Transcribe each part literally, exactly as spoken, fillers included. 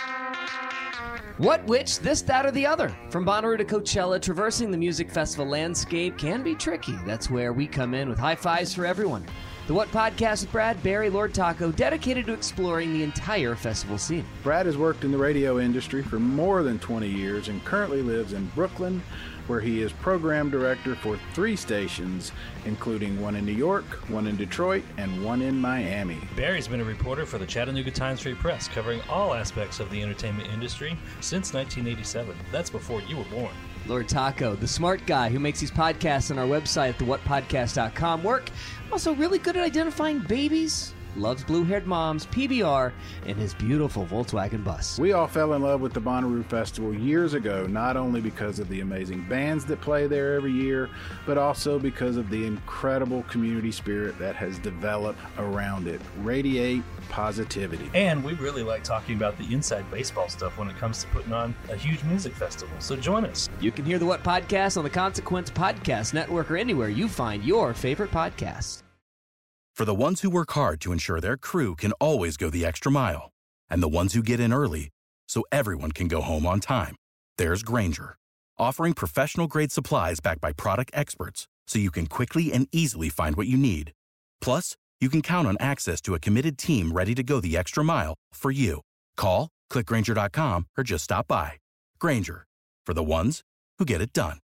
What, which, this, that, or the other? From Bonnaroo to Coachella, traversing the music festival landscape can be tricky. That's where we come in with high fives for everyone. The What Podcast with Brad, Barry, Lord Taco, dedicated to exploring the entire festival scene. Brad has worked in the radio industry for more than twenty years and currently lives in Brooklyn, where he is program director for three stations, including one in New York, one in Detroit, and one in Miami. Barry's been a reporter for the Chattanooga Times-Free Press, covering all aspects of the entertainment industry since nineteen eighty-seven. That's before you were born. Lord Taco, the smart guy who makes these podcasts on our website at the what podcast dot com work. Also really good at identifying babies, loves blue-haired moms, P B R, and his beautiful Volkswagen bus. We all fell in love with the Bonnaroo Festival years ago, not only because of the amazing bands that play there every year, but also because of the incredible community spirit that has developed around it. Radiate positivity. And we really like talking about the inside baseball stuff when it comes to putting on a huge music festival. So join us. You can hear the What Podcast on the Consequence Podcast Network or anywhere you find your favorite podcasts. For the ones who work hard to ensure their crew can always go the extra mile, and the ones who get in early so everyone can go home on time, there's Grainger, offering professional-grade supplies backed by product experts so you can quickly and easily find what you need. Plus, you can count on access to a committed team ready to go the extra mile for you. Call, click Grainger dot com, or just stop by. Grainger, for the ones who get it done.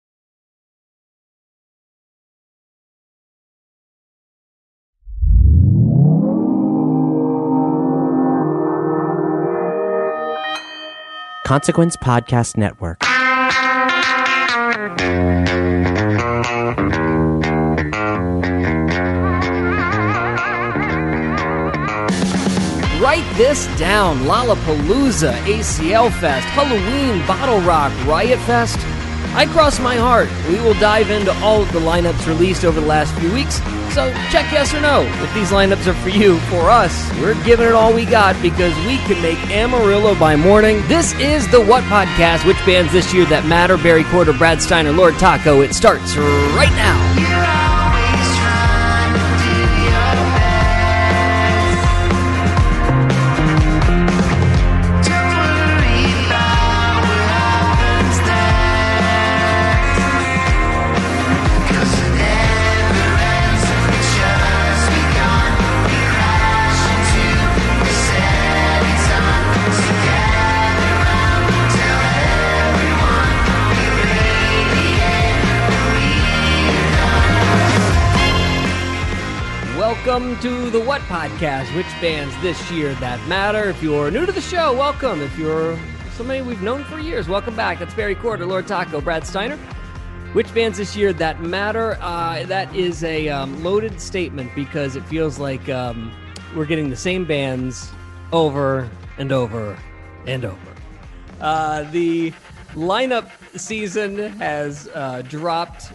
Consequence Podcast Network. Write this down. Lollapalooza, A C L Fest, Halloween, Bottle Rock, Riot Fest. I cross my heart. We will dive into all of the lineups released over the last few weeks. So check yes or no if these lineups are for you. For us, we're giving it all we got because we can make Amarillo by morning. This is the What Podcast. Which bands this year that matter? Barry Corder, Brad Steiner, Lord Taco. It starts right now. Welcome to the What Podcast, which bands this year that matter. If you're new to the show, welcome. If you're somebody we've known for years, welcome back. It's Barry Corder, Lord Taco, Brad Steiner. Which bands this year that matter? Uh, that is a um, loaded statement because it feels like um, we're getting the same bands over and over and over. Uh, the lineup season has uh, dropped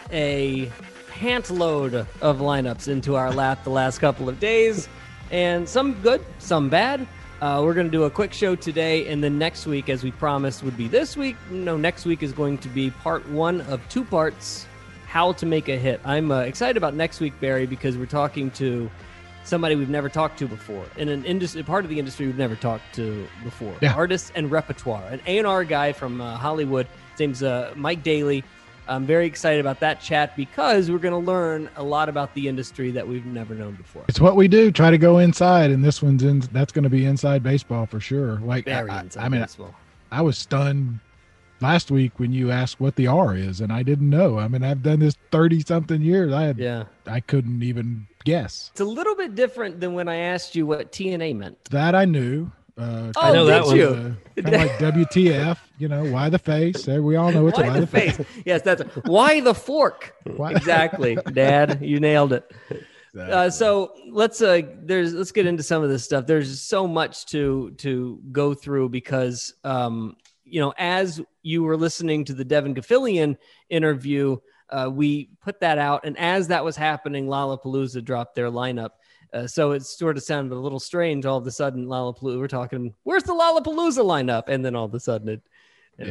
a pant load of lineups into our lap the last couple of days, and some good, some bad. Uh, we're going to do a quick show today, and then next week, as we promised would be this week, no, next week is going to be part one of two parts, how to make a hit. I'm uh, excited about next week, Barry, because we're talking to somebody we've never talked to before, in an industry, part of the industry we've never talked to before. Yeah. Artists and repertoire, an A and R guy from uh, Hollywood. His name's uh, Mike Daly. I'm very excited about that chat because we're going to learn a lot about the industry that we've never known before. It's what we do. Try to go inside, and this one's in. That's going to be inside baseball for sure. Like very I, inside I mean, baseball. I, I was stunned last week when you asked what the R is, and I didn't know. I mean, I've done this thirty something years. I had, yeah, I couldn't even guess. It's a little bit different than when I asked you what T N A meant. That I knew. Uh, oh, I know that was uh, kind of like W T F, you know, why the face? We all know it's why a why the face. face. Yes, that's a, why the fork. Why? Exactly, Dad, you nailed it. Exactly. Uh, so let's uh, there's let's get into some of this stuff. There's so much to to go through because um, you know, as you were listening to the Devin Gafillion interview, uh, we put that out, and as that was happening, Lollapalooza dropped their lineup. Uh, so it sort of sounded a little strange. All of a sudden, Lollapalooza, we're talking, where's the Lollapalooza lineup? And then all of a sudden it, you know, yeah.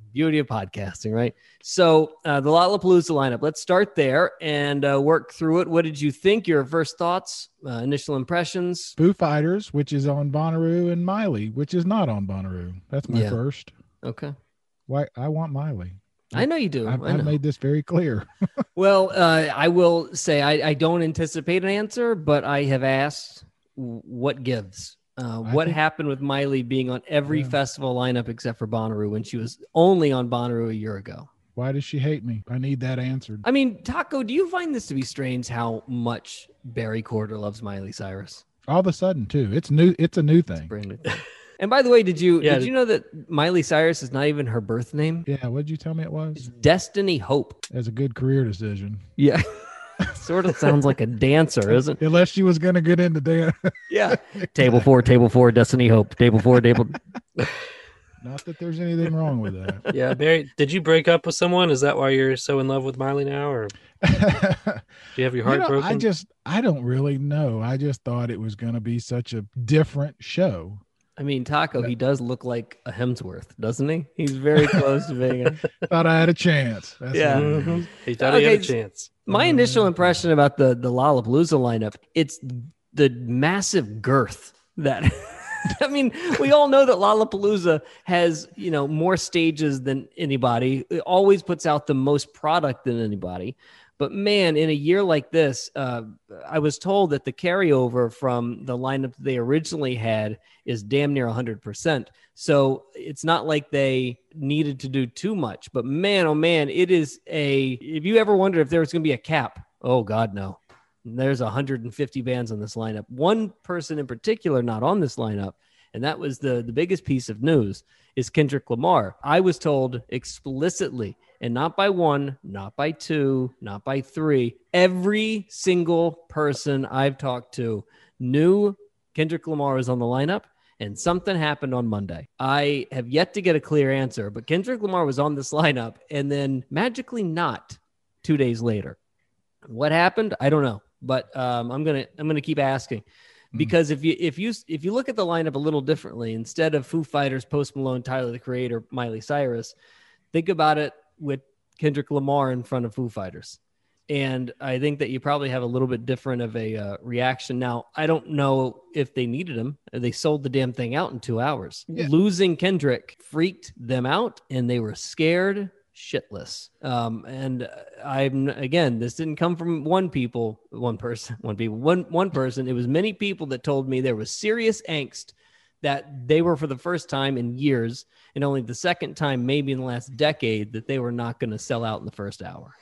beauty of podcasting, right? So uh, the Lollapalooza lineup, let's start there and uh, work through it. What did you think? Your first thoughts, uh, initial impressions? Foo Fighters, which is on Bonnaroo, and Miley, which is not on Bonnaroo. That's my yeah. first. Okay. Why I want Miley. I know you do. I've, I know. I've made this very clear. Well, uh, I will say I, I don't anticipate an answer, but I have asked what gives. Uh, what think, happened with Miley being on every yeah. festival lineup except for Bonnaroo when she was only on Bonnaroo a year ago? Why does she hate me? I need that answered. I mean, Taco, do you find this to be strange how much Barry Corder loves Miley Cyrus? All of a sudden, too. It's new. It's a new thing. It's a brand new thing. And by the way, did you yeah, did you know that Miley Cyrus is not even her birth name? Yeah, what did you tell me it was? It's Destiny Hope. That's a good career decision. Yeah. Sort of sounds like a dancer, isn't it? Unless she was going to get into dance. Yeah. Table four, table four, Destiny Hope. Table four, table. Not that there's anything wrong with that. Yeah, Barry, did you break up with someone? Is that why you're so in love with Miley now? Or do you have your heart you know, broken? I just, I don't really know. I just thought it was going to be such a different show. I mean, Taco, he does look like a Hemsworth, doesn't he? He's very close to being a... Thought I had a chance. That's yeah. Mm-hmm. He thought okay, he had a chance. My initial impression about the, the Lollapalooza lineup, it's the massive girth that... I mean, we all know that Lollapalooza has, you know, more stages than anybody. It always puts out the most product than anybody. But man, in a year like this, uh, I was told that the carryover from the lineup they originally had is damn near one hundred percent. So it's not like they needed to do too much. But man, oh man, it is a, if you ever wondered if there was going to be a cap, oh God, no. There's one hundred fifty bands on this lineup. One person in particular not on this lineup, and that was the, the biggest piece of news, is Kendrick Lamar. I was told explicitly, and not by one, not by two, not by three, every single person I've talked to knew Kendrick Lamar was on the lineup, and something happened on Monday. I have yet to get a clear answer, but Kendrick Lamar was on this lineup, and then magically not two days later. What happened? I don't know, but um, I'm gonna I'm gonna keep asking. Because if you if you if you look at the lineup a little differently, instead of Foo Fighters, Post Malone, Tyler the Creator, Miley Cyrus, think about it with Kendrick Lamar in front of Foo Fighters. And I think that you probably have a little bit different of a uh, reaction. Now, I don't know if they needed him. They sold the damn thing out in two hours. Yeah. Losing Kendrick freaked them out, and they were scared shitless. Um, and I'm, again, this didn't come from one people, one person, one people, one, one person. It was many people that told me there was serious angst that they were for the first time in years, and only the second time, maybe in the last decade, that they were not going to sell out in the first hour.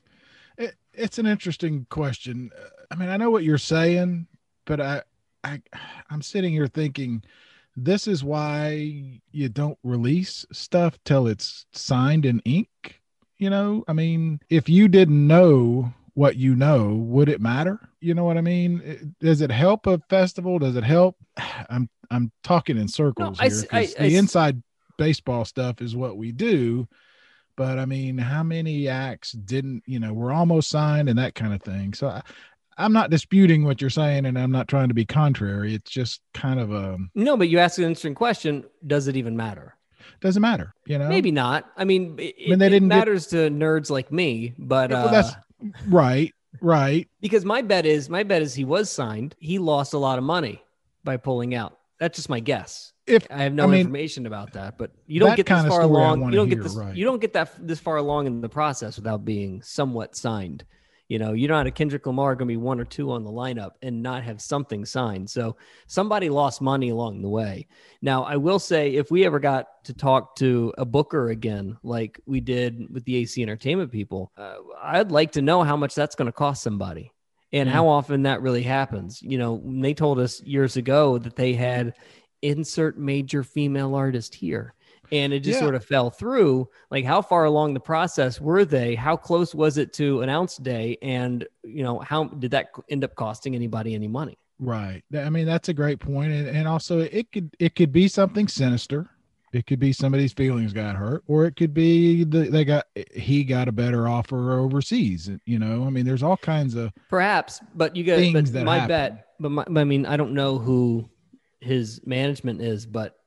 It, it's an interesting question. I mean, I know what you're saying, but I, I, I'm sitting here thinking, this is why you don't release stuff till it's signed in ink. You know, I mean, if you didn't know what you know, would it matter? You know what I mean? Does it help a festival? Does it help? I'm I'm talking in circles no, here. I, I, the I, inside baseball stuff is what we do. But I mean, how many acts didn't, you know, we're almost signed and that kind of thing. So I, I'm not disputing what you're saying, and I'm not trying to be contrary. It's just kind of a... No, but you asked an interesting question. Does it even matter? Doesn't matter, you know? Maybe not. I mean, it, I mean, they didn't it matters get... to nerds like me, but... Yeah, well, uh, that's right, right. Because my bet is, my bet is he was signed. He lost a lot of money by pulling out. That's just my guess. If I have no I mean, information about that, but you don't get this far along. You don't hear, get this. Right. You don't get that this far along in the process without being somewhat signed. You know, you're not a Kendrick Lamar going to be one or two on the lineup and not have something signed. So somebody lost money along the way. Now, I will say, if we ever got to talk to a booker again, like we did with the A C Entertainment people, uh, I'd like to know how much that's going to cost somebody and mm-hmm. how often that really happens. You know, they told us years ago that they had insert major female artist here. And it just yeah. sort of fell through. Like, how far along the process were they? How close was it to announce day? And, you know, how did that end up costing anybody any money? Right. I mean, that's a great point. And, and also it could, it could be something sinister. It could be somebody's feelings got hurt, or it could be the, they got, he got a better offer overseas. You know, I mean, there's all kinds of perhaps, but you got, but my happen. bet, but my, I mean, I don't know who his management is, but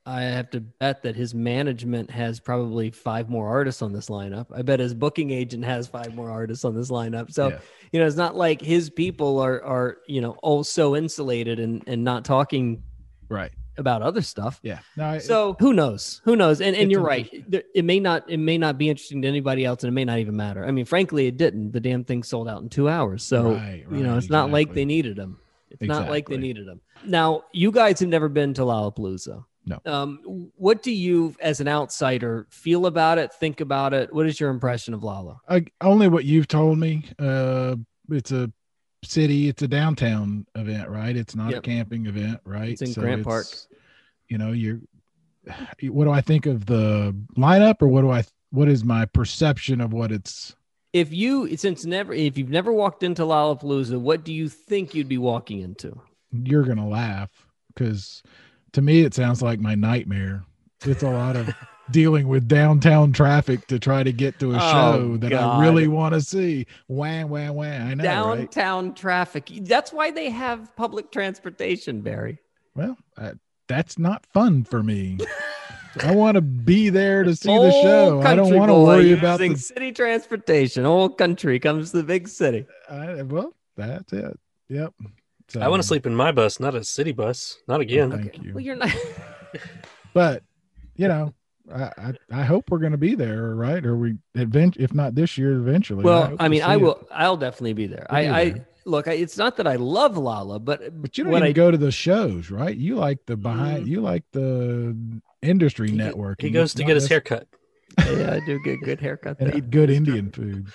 I have to bet that his management has probably five more artists on this lineup. I bet his booking agent has five more artists on this lineup. So, Yeah. you know, it's not like his people are, are, you know, all so insulated and, and not talking Right. about other stuff. Yeah. No, I- So who knows? Who knows? And and It's you're right. There- It may not it may not be interesting to anybody else, and it may not even matter. I mean, frankly, it didn't. The damn thing sold out in two hours. So Right, you know, right, it's not like exactly. they needed him. It's not like they Exactly. needed him. Now, you guys have never been to Lollapalooza. No. Um, what do you, as an outsider, feel about it? Think about it. What is your impression of Lolla? I, only what you've told me. Uh, it's a city. It's a downtown event, right? It's not Yep. a camping event, right? It's in Grant Park. You know, you're. What do I think of the lineup, or what do I? What is my perception of what it's? If you since never if you've never walked into Lollapalooza, what do you think you'd be walking into? You're gonna laugh because, to me, it sounds like my nightmare. It's a lot of dealing with downtown traffic to try to get to a Oh, show that God. I really want to see. Wham, wham, wham. I know, right? Downtown traffic. That's why they have public transportation, Barry. Well, I, that's not fun for me. I want to be there to see the Old show. I don't country want to boy worry about using the. city transportation. Old country comes to the big city. I, well, that's it. Yep. So, I want to sleep in my bus, not a city bus. Not again. Thank you. Well, you're not. But you know, I I, I hope we're going to be there, right? Or we event if not this year, eventually. Well, hope I to mean, see I it. will. I'll definitely be there. You'll I, be I there. look. I, it's not that I love Lolla, but But you don't what even I go to the shows, right? You like the behind. Mm. You like the industry He- network. He goes to get his haircut. yeah, I do get good haircut. and there. eat good Indian food.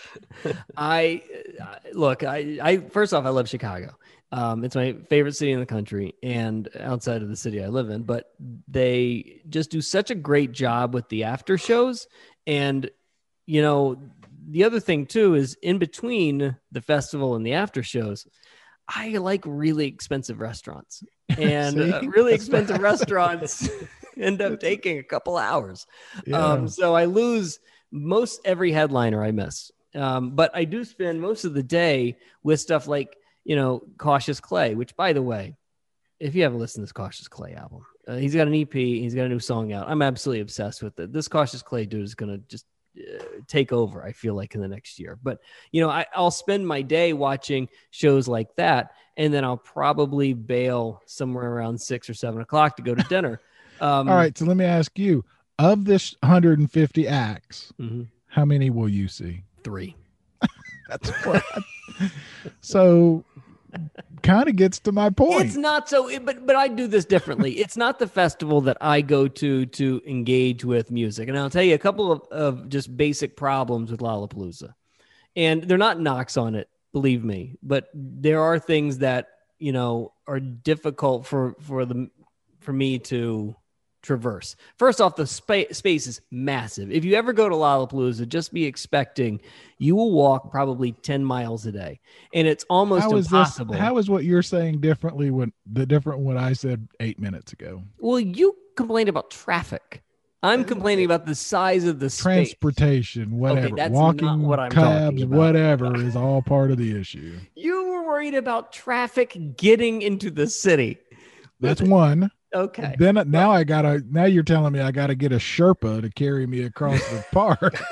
I I- look. I, I first off, I love Chicago. Um, it's my favorite city in the country, and outside of the city I live in. But they just do such a great job with the after shows, and you know, the other thing too is in between the festival and the after shows, I like really expensive restaurants, and See? uh, really That's expensive why- restaurants end up taking a couple hours. Yeah. Um, so I lose most every headliner I miss. Um, but I do spend most of the day with stuff like, you know, Cautious Clay, which, by the way, if you haven't listened to this Cautious Clay album, uh, he's got an E P, he's got a new song out. I'm absolutely obsessed with it. This Cautious Clay dude is going to just uh, take over, I feel like, in the next year. But, you know, I, I'll spend my day watching shows like that, and then I'll probably bail somewhere around six or seven o'clock to go to dinner. Um, All right. So let me ask you: of this one hundred fifty acts, mhm, how many will you see? three. That's what. I- so, kind of gets to my point. It's not so, but but I do this differently. It's not the festival that I go to to engage with music, and I'll tell you a couple of, of just basic problems with Lollapalooza, and they're not knocks on it, believe me, but there are things that you know are difficult for for the for me to traverse. First off, the spa- space is massive. If you ever go to Lollapalooza, just be expecting you will walk probably ten miles a day, and it's almost How is impossible. this? How is what you're saying differently when the different what I said eight minutes ago? Well, you complained about traffic. I'm complaining about the size of the space. Transportation, whatever, that's walking, not what I'm cabs, talking about. whatever is all part of the issue. You were worried about traffic getting into the city. That's one. Okay. Then now I gotta. Now you're telling me I gotta get a Sherpa to carry me across the park.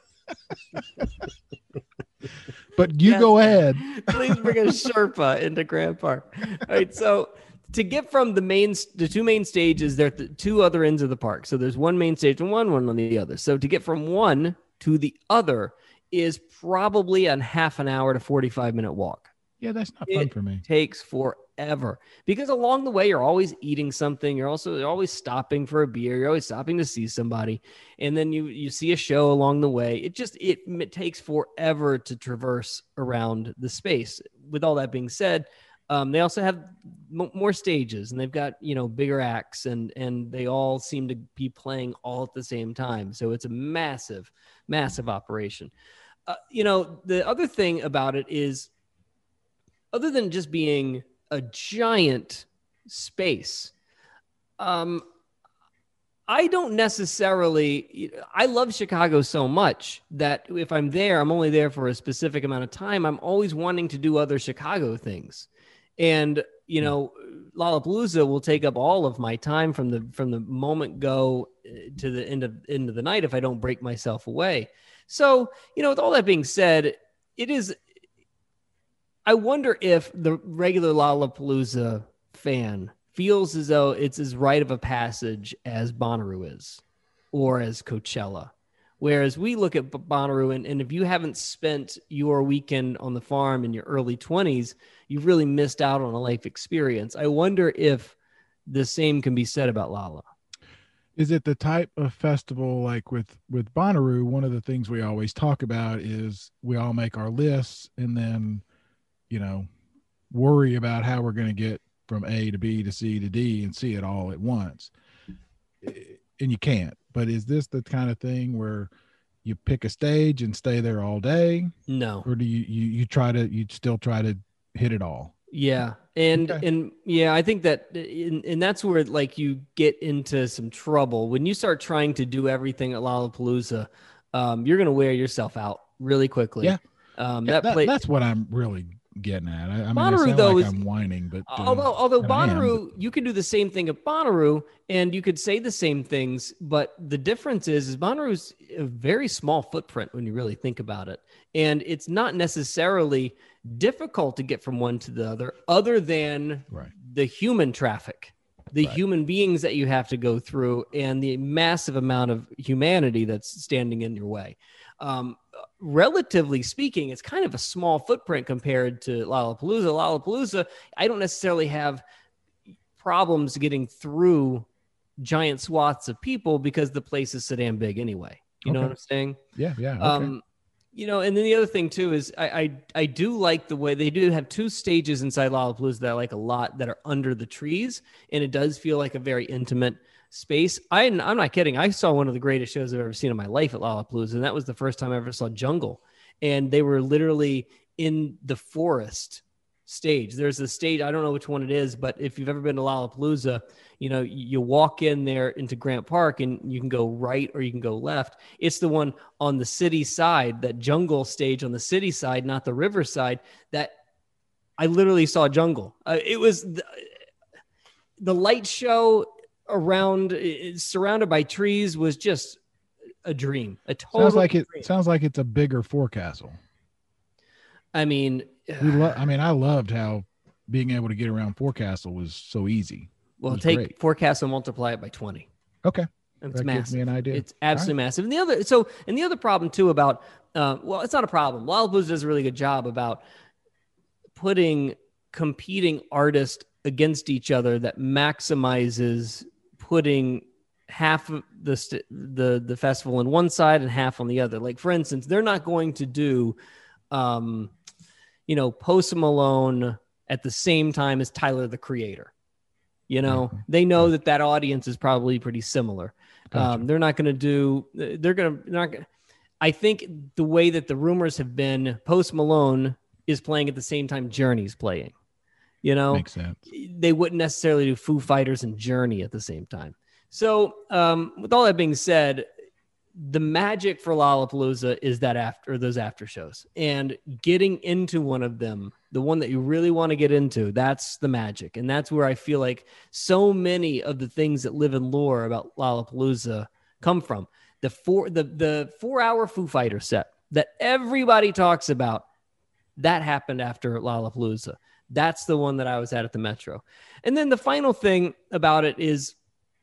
But you Yes. go ahead. Please bring a Sherpa into Grand Park. All right. So to get from the main, the two main stages, there are the two other ends of the park. So there's one main stage and one, one on the other. So to get from one to the other is probably a half an hour to forty-five minute walk. Yeah, that's not fun It for me. takes forever because along the way you're always eating something. You're also you're always stopping for a beer. You're always stopping to see somebody, and then you you see a show along the way. It just it, it takes forever to traverse around the space. With all that being said, um, they also have m- more stages, and they've got you know bigger acts, and and they all seem to be playing all at the same time. So it's a massive, massive operation. Uh, you know the other thing about it is, other than just being a giant space, um, I don't necessarily, I love Chicago so much that if I'm there, I'm only there for a specific amount of time. I'm always wanting to do other Chicago things. And you know, Lollapalooza will take up all of my time from the from the moment go to the end of end of the night if I don't break myself away. So, you know, with all that being said, it is. I wonder if the regular Lollapalooza fan feels as though it's as rite of a passage as Bonnaroo is, or as Coachella. Whereas we look at Bonnaroo, and, and if you haven't spent your weekend on the farm in your early twenties, you've really missed out on a life experience. I wonder if the same can be said about Lolla. Is it the type of festival like with, with Bonnaroo? One of the things we always talk about is we all make our lists and then, you know, worry about how we're going to get from A to B to C to D and see it all at once. And you can't. But is this the kind of thing where you pick a stage and stay there all day? No. Or do you, you, you try to, you still try to hit it all? Yeah. And, Okay. and yeah, I think that, and, and that's where like you get into some trouble when you start trying to do everything at Lollapalooza. Um, you're going to wear yourself out really quickly. Yeah. Um, Yeah, that, that, play, that's what I'm really getting at. I, I mean, Bonnaroo, it sounds though, like is- I'm whining, but uh, although, although and I am, Bonnaroo, you could do the same thing at Bonnaroo and you could say the same things, but the difference is, is Bonnaroo's a very small footprint when you really think about it. And it's not necessarily difficult to get from one to the other, other than Right. the human traffic, the Right. human beings that you have to go through, and the massive amount of humanity that's standing in your way. Um, relatively speaking, it's kind of a small footprint compared to Lollapalooza. Lollapalooza, I don't necessarily have problems getting through giant swaths of people because the place is so damn big anyway. You know Okay. what I'm saying? Yeah. Yeah. Okay. Um, you know, and then the other thing too is I, I I do like the way they do have two stages inside Lollapalooza that I like a lot that are under the trees, and it does feel like a very intimate space. I, I'm not kidding. I saw one of the greatest shows I've ever seen in my life at Lollapalooza, and that was the first time I ever saw Jungle. And they were literally in the forest stage. There's a stage, I don't know which one it is, but if you've ever been to Lollapalooza, you know, you walk in there into Grant Park and you can go right or you can go left. It's the one on the city side, that Jungle stage on the city side, not the river side, that I literally saw Jungle. Uh, it was the, the light show around, it, surrounded by trees, was just a dream. A total sounds like it dream. sounds like it's a bigger forecastle. I mean, We lo- I mean, I loved how being able to get around Forecastle was so easy. well, was take great. forecast and multiply it by twenty. Okay, It's that massive. gives me an idea. It's absolutely massive. And the other, so, and the other problem too about, uh, well, it's not a problem. Lollapalooza does a really good job about putting competing artists against each other that maximizes putting half of the st- the the festival on one side and half on the other. Like for instance, they're not going to do, um, you know, Post Malone at the same time as Tyler the Creator. You know, Mhm. they know that that audience is probably pretty similar. Gotcha. Um, they're not going to do. They're going to not. Gonna, I think the way that the rumors have been, Post Malone is playing at the same time Journey's playing. You know, Makes sense. they wouldn't necessarily do Foo Fighters and Journey at the same time. So, um, with all that being said, the magic for Lollapalooza is that after those after shows, and getting into one of them, the one that you really want to get into, that's the magic. And that's where I feel like so many of the things that live in lore about Lollapalooza come from. The four, the, the four hour Foo Fighter set that everybody talks about, that happened after Lollapalooza. That's the one that I was at at the Metro. And then the final thing about it is,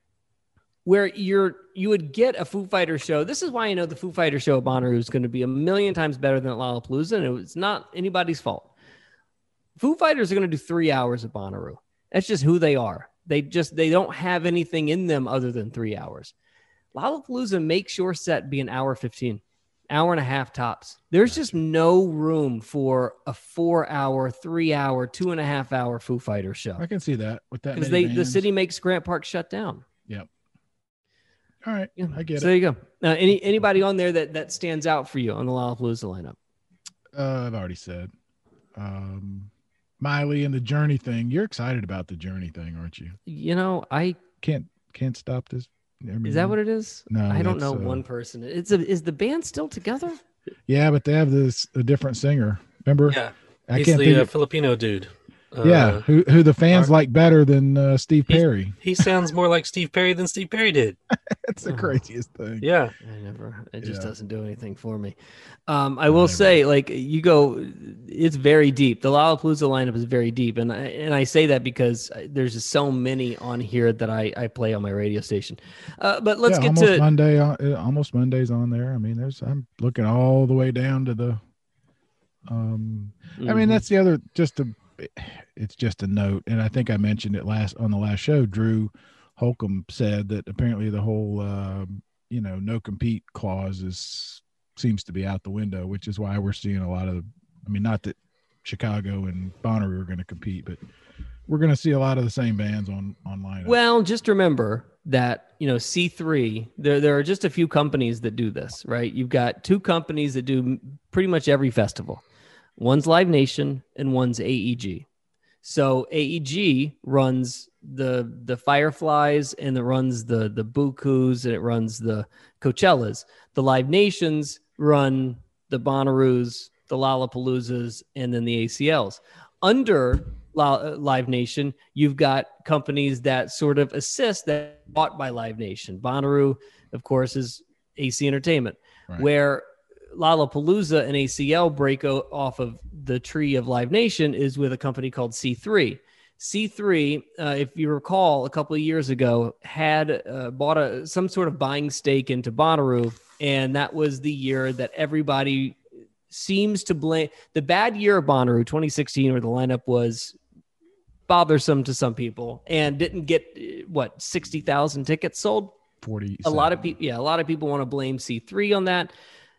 where you're you would get a Foo Fighter show. This is why I know the Foo Fighter show at Bonnaroo is going to be a million times better than at Lollapalooza, and it's not anybody's fault. Foo Fighters are going to do three hours at Bonnaroo. That's just who they are. They just they don't have anything in them other than three hours. Lollapalooza makes your set be an hour fifteen, hour and a half tops. There's just no room for a four-hour, three-hour, two and a half hour Foo Fighter show I can see that with that because many they the bands. city makes Grant Park shut down. Yep. All right, Yeah. I get so it. there you go. Uh, any anybody on there that that stands out for you on the Lollapalooza lineup? Uh, I've already said. Um, Miley and the Journey thing. You're excited about the Journey thing, aren't you? You know, I Can't can't stop this. I mean, is that what it is? No, I don't know that's, uh, one person. It's a, is the band still together? Yeah, but they have this a different singer. Remember? Yeah, I he's can't the think. uh, of- Filipino dude. Uh, yeah, who who the fans are- like better than uh, Steve He's- Perry. He sounds more like Steve Perry than Steve Perry did. That's the craziest thing. Yeah. I never. It just Yeah. doesn't do anything for me. Um, I will say, like you go, it's very deep. The Lollapalooza lineup is very deep, and I, and I say that because there's just so many on here that I, I play on my radio station. Uh, but let's yeah, get almost to Monday. On, uh, almost Monday's on there. I mean, there's. I'm looking all the way down to the. Um, I mean, Mhm. that's the other. Just a. It's just a note, and I think I mentioned it last on the last show. Drew Holcomb said that apparently the whole, uh, you know, no compete clause is seems to be out the window, which is why we're seeing a lot of. I mean, not that Chicago and Bonnaroo are going to compete, but we're going to see a lot of the same bands on online. Well, just remember that, you know, C three, there there are just a few companies that do this, right? You've got two companies that do m- pretty much every festival. One's Live Nation and one's A E G. So A E G runs the the Fireflies and it runs the the Bukus and it runs the Coachellas. The Live Nations run the Bonnaroos, the Lollapaloozas, and then the A C Ls. Under Live Nation, you've got companies that sort of assist that are bought by Live Nation. Bonnaroo, of course, is A C Entertainment, Right. where Lollapalooza and A C L break o- off of the tree of Live Nation is with a company called C three. C three, uh, if you recall, a couple of years ago, had uh, bought a some sort of buying stake into Bonnaroo, and that was the year that everybody seems to blame the bad year of Bonnaroo, twenty sixteen, where the lineup was bothersome to some people and didn't get uh, what sixty thousand tickets sold. forty. A lot of people, yeah, a lot of people want to blame C three on that.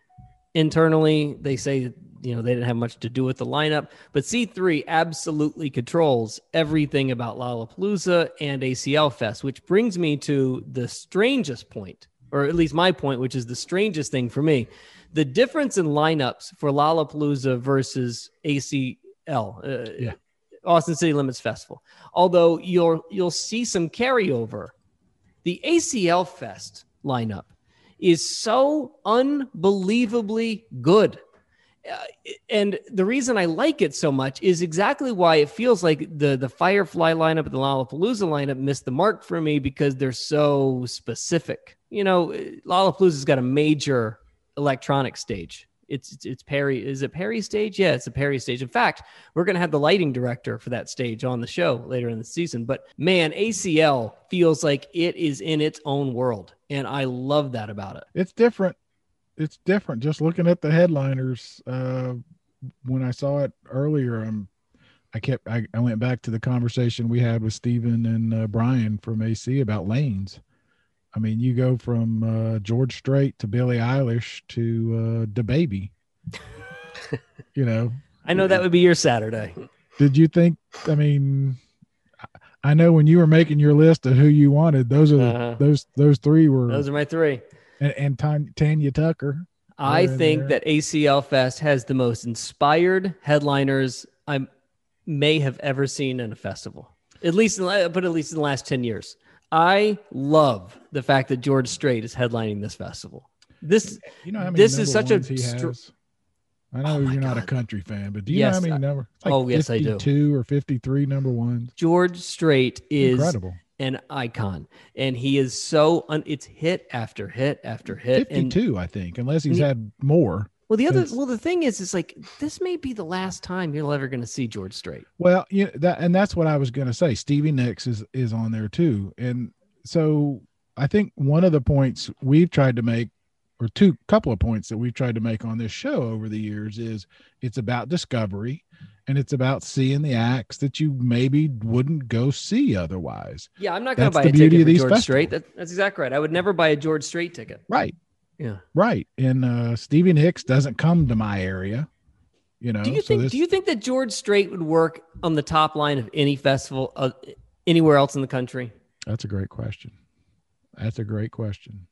Internally, they say, you know, they didn't have much to do with the lineup, but C three absolutely controls everything about Lollapalooza and A C L Fest, which brings me to the strangest point, or at least my point, which is the strangest thing for me. The difference in lineups for Lollapalooza versus A C L, uh, Yeah. Austin City Limits Festival. Although you'll you'll see some carryover, the A C L Fest lineup is so unbelievably good. Uh, and the reason I like it so much is exactly why it feels like the, the Firefly lineup and the Lollapalooza lineup missed the mark for me, because they're so specific. You know, Lollapalooza's got a major electronic stage. It's, it's, it's Perry. Is it Perry stage? Yeah, it's a Perry stage. In fact, we're going to have the lighting director for that stage on the show later in the season. But man, A C L feels like it is in its own world. And I love that about it. It's different. It's different. Just looking at the headliners, uh, when I saw it earlier, um, I kept, I, I went back to the conversation we had with Steven and uh, Brian from A C about lanes. I mean, you go from uh, George Strait to Billie Eilish to uh, DaBaby. You know, I know that would be your Saturday. did you think? I mean, I know when you were making your list of who you wanted, those are the, Uh-huh. those those three were, Those are my three. and, and Tan- Tanya Tucker. I They're in think there. that A C L Fest has the most inspired headliners I may have ever seen in a festival. At least, in, the- but at least in the last ten years. I love the fact that George Strait is headlining this festival. This, You know how many this is number such a ones he str- has? I know Oh my you're not a God. country fan, but do you Yes, know how many I- number? It's like oh, yes, I do. fifty-two or fifty-three number ones. George Strait is Incredible. an icon, and he is so un, it's hit after hit after hit. And fifty-two, I think, unless he's Yeah. had more. well, the other, since- well, the thing is, is like this may be the last time you're ever going to see George Strait. Well, you know, that, and that's what I was going to say. Stevie Nicks is is on there too, and so I think one of the points we've tried to make, or two couple of points that we've tried to make on this show over the years, is it's about discovery, and it's about seeing the acts that you maybe wouldn't go see otherwise. Yeah, I'm not going to That's buy the a beauty ticket of for these George festivals. Strait. That, that's exactly right. I would never buy a George Strait ticket. Right, Yeah. right. And uh, Stevie Nicks doesn't come to my area, you know. Do you so think? this, Do you think that George Strait would work on the top line of any festival uh, anywhere else in the country? That's a great question. That's a great question.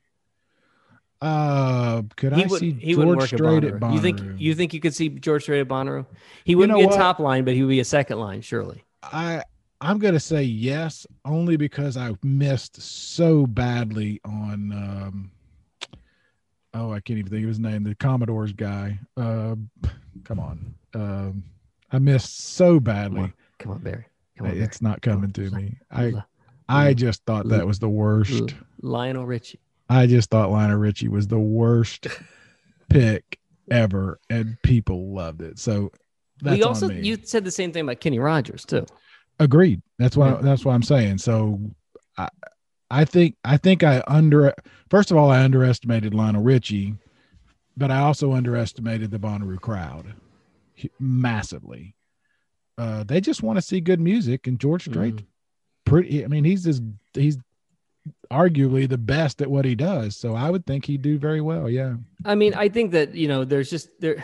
Uh, could He I would. see He wouldn't George work Strait at at Bonnaroo. You think? Bonnaroo? You think you could see George Strait at Bonnaroo? He wouldn't know be a what? top line, but he would be a second line, surely. I I'm gonna say yes, only because I missed so badly on. Um, oh, I can't even think of his name. The Commodores guy. Uh, come on. Um, I missed so badly. Come on, Barry. Come on, Barry. It's not coming to me. I L- I just thought that was the worst. L- Lionel Richie. I just thought Lionel Richie was the worst pick ever, and people loved it. So that's we also on me. you said the same thing about Kenny Rogers too. Agreed. That's what Yeah. that's what I'm saying. So I I think I think I under first of all I underestimated Lionel Richie, but I also underestimated the Bonnaroo crowd massively. Uh, they just want to see good music, and George Strait, Mm. pretty. I mean, he's just he's arguably the best at what he does. So I would think he'd do very well. Yeah. I mean, I think that, you know, there's just there.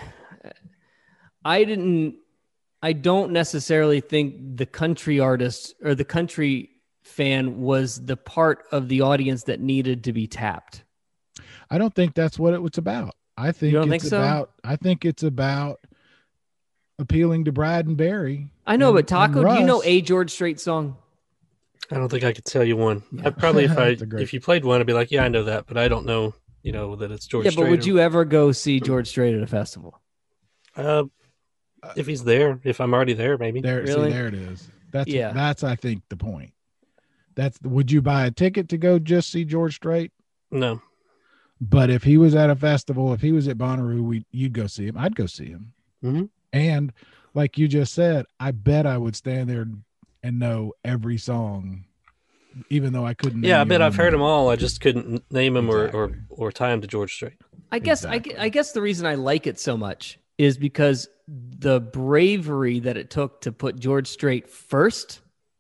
I didn't, I don't necessarily think the country artist or the country fan was the part of the audience that needed to be tapped. I don't think that's what it was about. I think You don't it's think so? about, I think it's about appealing to Brad and Barry. I know, and- but Taco, and do you know Russ. a George Strait song? I don't think I could tell you one. I probably, if I That's a great- if you played one, I'd be like, yeah, I know that, but I don't know, you know, that it's George. Yeah, but Strait would or- you ever go see George Strait at a festival? Uh, if he's there, if I'm already there, maybe. There, Really? see, there it is. That's Yeah. that's I think the point. That's would you buy a ticket to go just see George Strait? No. But if he was at a festival, if he was at Bonnaroo, we you'd go see him. I'd go see him. Mhm. And like you just said, I bet I would stand there and know every song, even though I couldn't. Yeah, I name bet you I've heard one. them all. I just couldn't name them or, or Exactly. or tie them to George Strait. I guess I, Exactly. I guess the reason I like it so much is because the bravery that it took to put George Strait first.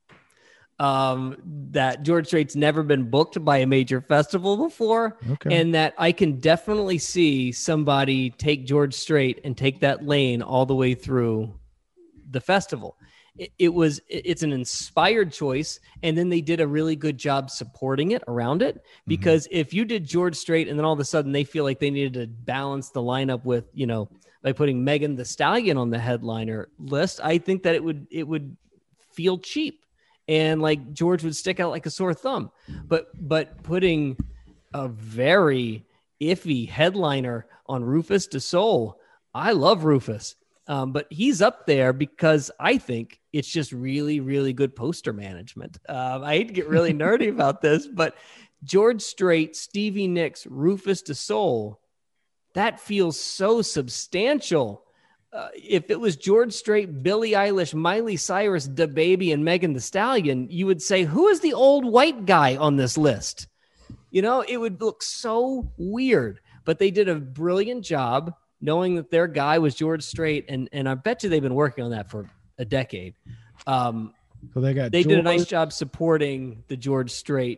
Um, that George Strait's never been booked by a major festival before, Okay. and that I can definitely see somebody take George Strait and take that lane all the way through the festival. It, it was it- it's an inspired choice, and then they did a really good job supporting it around it. Because if you did George Strait and then all of a sudden they feel like they needed to balance the lineup with, you know, by putting Megan Thee Stallion on the headliner list, I think that it would it would feel cheap. And like George would stick out like a sore thumb, but but putting a very iffy headliner on Rufus Du Sol, I love Rufus, um, but he's up there because I think it's just really really good poster management. Um, I hate to get really nerdy about this, but George Strait, Stevie Nicks, Rufus Du Sol, that feels so substantial. Uh, if it was George Strait, Billie Eilish, Miley Cyrus, DaBaby, and Megan Thee Stallion, you would say, who is the old white guy on this list? You know, it would look so weird, but they did a brilliant job knowing that their guy was George Strait. And, and I bet you they've been working on that for a decade. Um, So they got they George, did a nice job supporting the George Strait.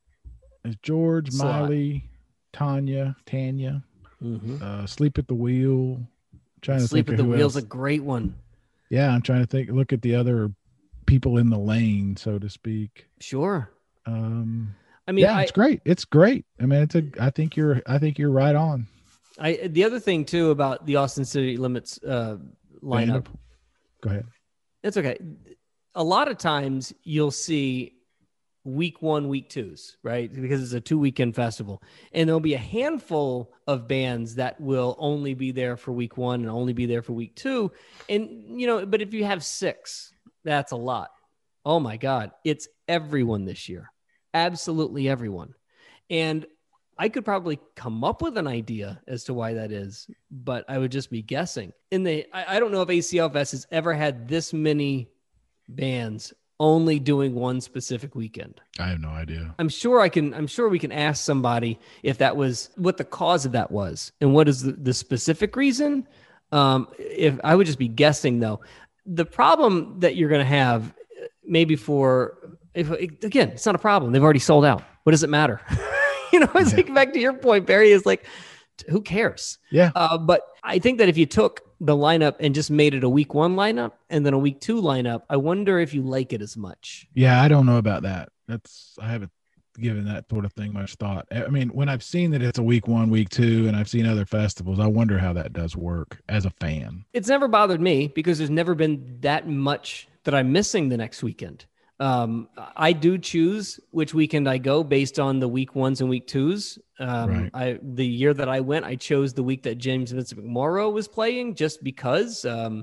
George, slot. Miley, Tanya, Tanya, Mm-hmm. uh, Sleep at the Wheel. Trying to Sleep think at of the who Wheel's else. a great one. Yeah, I'm trying to think. Look at the other people in the lane, so to speak. Sure. Um, I mean, yeah, I, it's great. It's great. I mean, it's a. I think you're. I think you're right on. I the other thing too about the Austin City Limits uh, lineup. Go ahead. It's okay. A lot of times you'll see week one, week twos, right? Because it's a two weekend festival. And there'll be a handful of bands that will only be there for week one and only be there for week two. And, you know, but if you have six, that's a lot. Oh my God. It's everyone this year. Absolutely everyone. And I could probably come up with an idea as to why that is, but I would just be guessing. In the, I, I don't know if A C L Fest has ever had this many bands only doing one specific weekend. I have no idea. I'm sure I can, I'm sure we can ask somebody if that was what the cause of that was and what is the, the specific reason. Um, if I would just be guessing though, the problem that you're going to have maybe for, if again, it's not a problem. They've already sold out. What does it matter? You know, it's Yeah. like back to your point, Barry, is like, who cares? Yeah. Uh, but I think that if you took the lineup and just made it a week one lineup and then a week two lineup, I wonder if you like it as much. Yeah, I don't know about that. That's I haven't given that sort of thing much thought. I mean, when I've seen that it's a week one, week two, and I've seen other festivals, I wonder how that does work as a fan. It's never bothered me because there's never been that much that I'm missing the next weekend. Um, I do choose which weekend I go based on the week ones and week twos. Um, Right. I, the year that I went, I chose the week that James Vincent McMorrow was playing just because, um,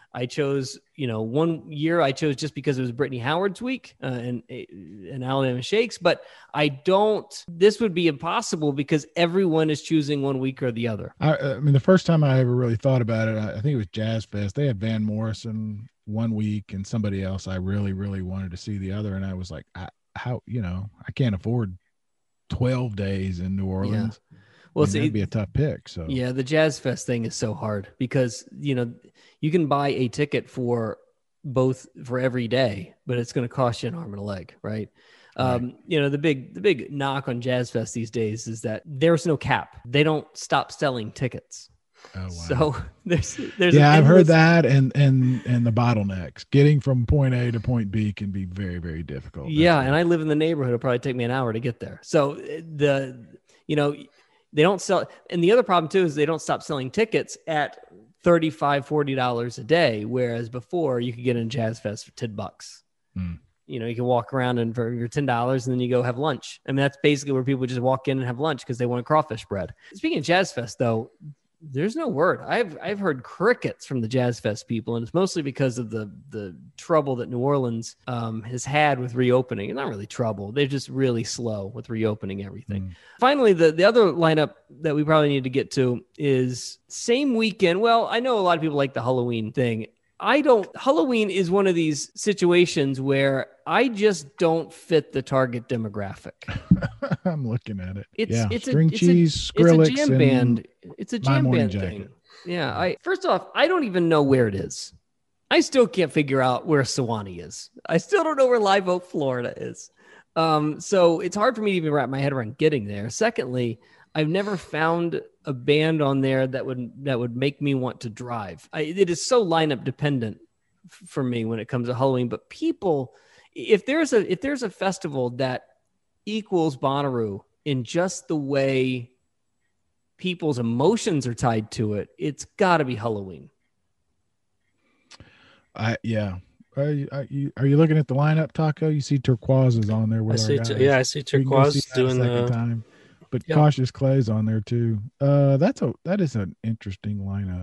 I chose, you know, one year I chose just because it was Brittany Howard's week uh, and, and Alabama Shakes. But I don't, this would be impossible because everyone is choosing one week or the other. I, I mean, the first time I ever really thought about it, I, I think it was Jazz Fest. They had Van Morrison one week and somebody else I really, really wanted to see the other. And I was like, I, how, you know, I can't afford twelve days in New Orleans. Yeah. Well, I mean, see, that'd be a tough pick. So yeah, the Jazz Fest thing is so hard because, you know, you can buy a ticket for both for every day, but it's going to cost you an arm and a leg. Right. Right. Um, you know, the big, the big knock on Jazz Fest these days is that there's no cap. They don't stop selling tickets. Oh, wow. So there's, there's, yeah, I've heard endless- that. And, and, and the bottlenecks getting from point A to point B can be very, very difficult. That's Yeah. right. And I live in the neighborhood. It'll probably take me an hour to get there. So the, you know, they don't sell. And the other problem too, is they don't stop selling tickets at thirty-five, forty dollars a day. Whereas before you could get in Jazz Fest for ten bucks. Hmm. You know, you can walk around and for your ten dollars and then you go have lunch. I mean, that's basically where people just walk in and have lunch because they want crawfish bread. Speaking of Jazz Fest though, there's no word. I've, I've heard crickets from the Jazz Fest people, and it's mostly because of the, the trouble that New Orleans um, has had with reopening. And not really trouble. They're just really slow with reopening everything. Mm. Finally, the, the other lineup that we probably need to get to is same weekend. Well, I know a lot of people like the Halloween thing. I don't, Halloween is one of these situations where I just don't fit the target demographic. I'm looking at it. It's, yeah. it's String a, cheese, it's a, Skrillex, it's a jam and band. It's a My jam Morning band Jacket. thing. Yeah. I, first off, I don't even know where it is. I still can't figure out where Sewanee is. I still don't know where Live Oak, Florida is. Um, so it's hard for me to even wrap my head around getting there. Secondly, I've never found a band on there that would that would make me want to drive. I, it is so lineup dependent f- for me when it comes to Halloween. But people, if there's a if there's a festival that equals Bonnaroo in just the way people's emotions are tied to it, it's got to be Halloween. I yeah. Are you, are you are you looking at the lineup, Taco? You see Turquoise is on there I with our see. guys. Yeah, I see We can go Turquoise see that a doing second the. time. But Yeah. Cautious Clay's on there too. Uh, that's a that is an interesting lineup.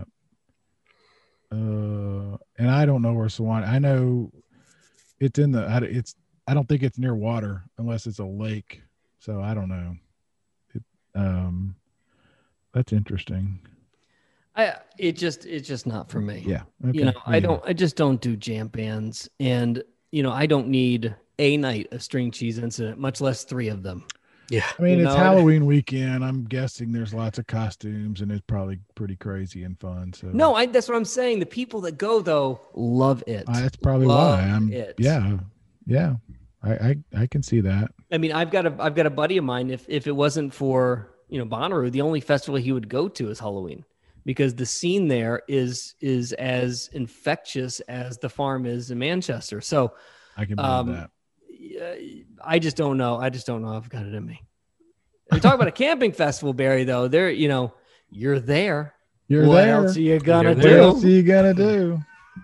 Uh, and I don't know where Sewanee. I know it's in the. I, it's. I don't think it's near water unless it's a lake. So I don't know. It, um, that's interesting. I it just it's just not for me. Yeah. Okay. You know, I Yeah. don't I just don't do jam bands, and you know, I don't need a night of String Cheese Incident, much less three of them. Yeah. I mean, you it's know, Halloween weekend. I'm guessing there's lots of costumes, and it's probably pretty crazy and fun. So No, I that's what I'm saying. The people that go though love it. Uh, that's probably Love why I'm. it. Yeah, yeah. I, I I can see that. I mean, I've got a I've got a buddy of mine. If if it wasn't for you know Bonnaroo, the only festival he would go to is Halloween, because the scene there is is as infectious as the farm is in Manchester. So I can believe um, that. I just don't know. I just don't know if I've got it in me. We talk about a camping festival, Barry. Though there, you know, you're there. You're what there. else are you gonna You're What there. else are do? you gonna do?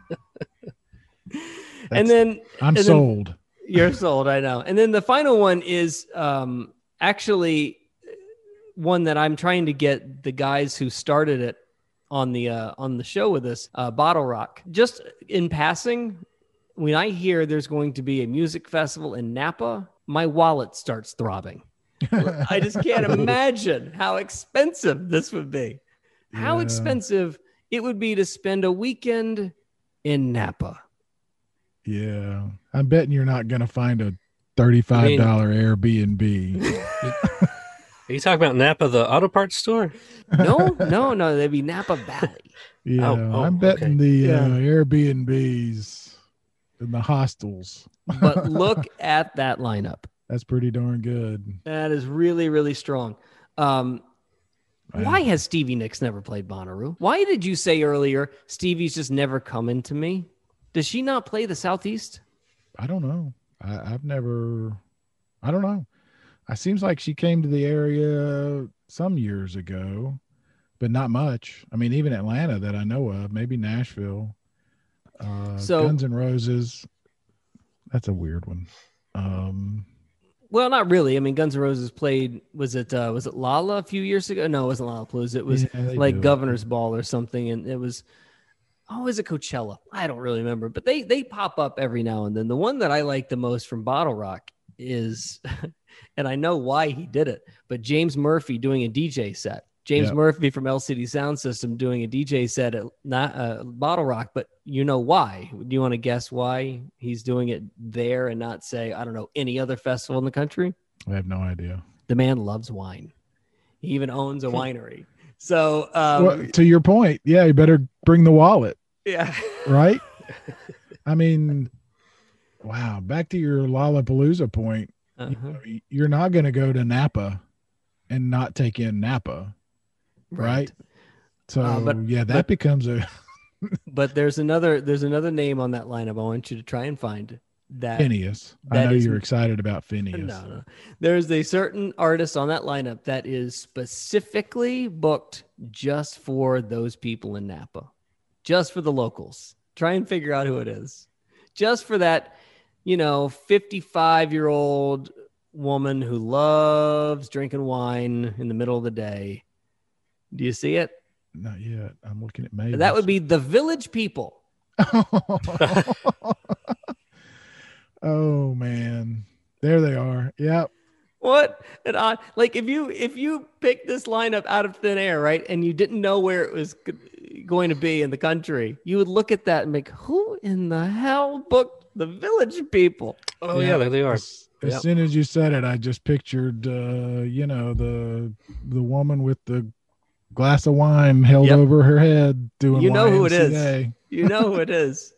And That's- then I'm and then- sold. You're sold, I know. And then the final one is um, actually one that I'm trying to get the guys who started it on the uh, on the show with us, uh, Bottle Rock. Just in passing, when I hear there's going to be a music festival in Napa, my wallet starts throbbing. I just can't imagine how expensive this would be. How Yeah. expensive it would be to spend a weekend in Napa. Yeah, I'm betting you're not gonna find a thirty-five dollar Airbnb. Are you talking about Napa, the auto parts store? No, no, no. That'd be Napa Valley. Yeah, Oh, oh, I'm betting okay. the Yeah. uh, Airbnbs and the hostels. But look at that lineup. That's pretty darn good. That is really, really strong. Um, Wow. Why has Stevie Nicks never played Bonnaroo? Why did you say earlier Stevie's just never come into me? Does she not play the Southeast? I don't know. I, I've never. I don't know. It seems like she came to the area some years ago, but not much. I mean, even Atlanta that I know of, maybe Nashville. Uh, So- Guns N' Roses. That's a weird one. Um, Well, not really. I mean, Guns N' Roses played. Was it uh, was it Lala a few years ago? No, it wasn't Lollapalooza. It was Yeah, they like do it. Governor's Ball or something, and it was Oh, is it Coachella? I don't really remember, but they they pop up every now and then. The one that I like the most from Bottle Rock is, and I know why he did it, but James Murphy doing a D J set. James Yep. Murphy from L C D Sound System doing a D J set at not uh, Bottle Rock, but you know why? Do you want to guess why he's doing it there and not say, I don't know, any other festival in the country? I have no idea. The man loves wine. He even owns a winery. So, um, Well, to your point, yeah, you better bring the wallet, yeah. right? I mean, wow. Back to your Lollapalooza point. Uh-huh. You're not going to go to Napa and not take in Napa, right? So, Uh, but- yeah, that but- becomes a But there's another there's another name on that lineup I want you to try and find. That Phineas. I that know is- you're excited about Phineas. No, no. There's a certain artist on that lineup that is specifically booked just for those people in Napa, just for the locals. Try and figure out who it is. Just for that, you know, fifty-five year old woman who loves drinking wine in the middle of the day. Do you see it? Not yet. I'm looking at Mavis. That would be the Village People. Oh man, there they are. Yep. What an odd, like if you if you pick this lineup out of thin air, right, and you didn't know where it was g- going to be in the country, you would look at that and make, who in the hell booked the Village People? Oh yeah, there they are. As, as Yep. soon as you said it, I just pictured, uh, you know, the the woman with the glass of wine held Yep. over her head doing. You know who it is. Y M C You know who it is.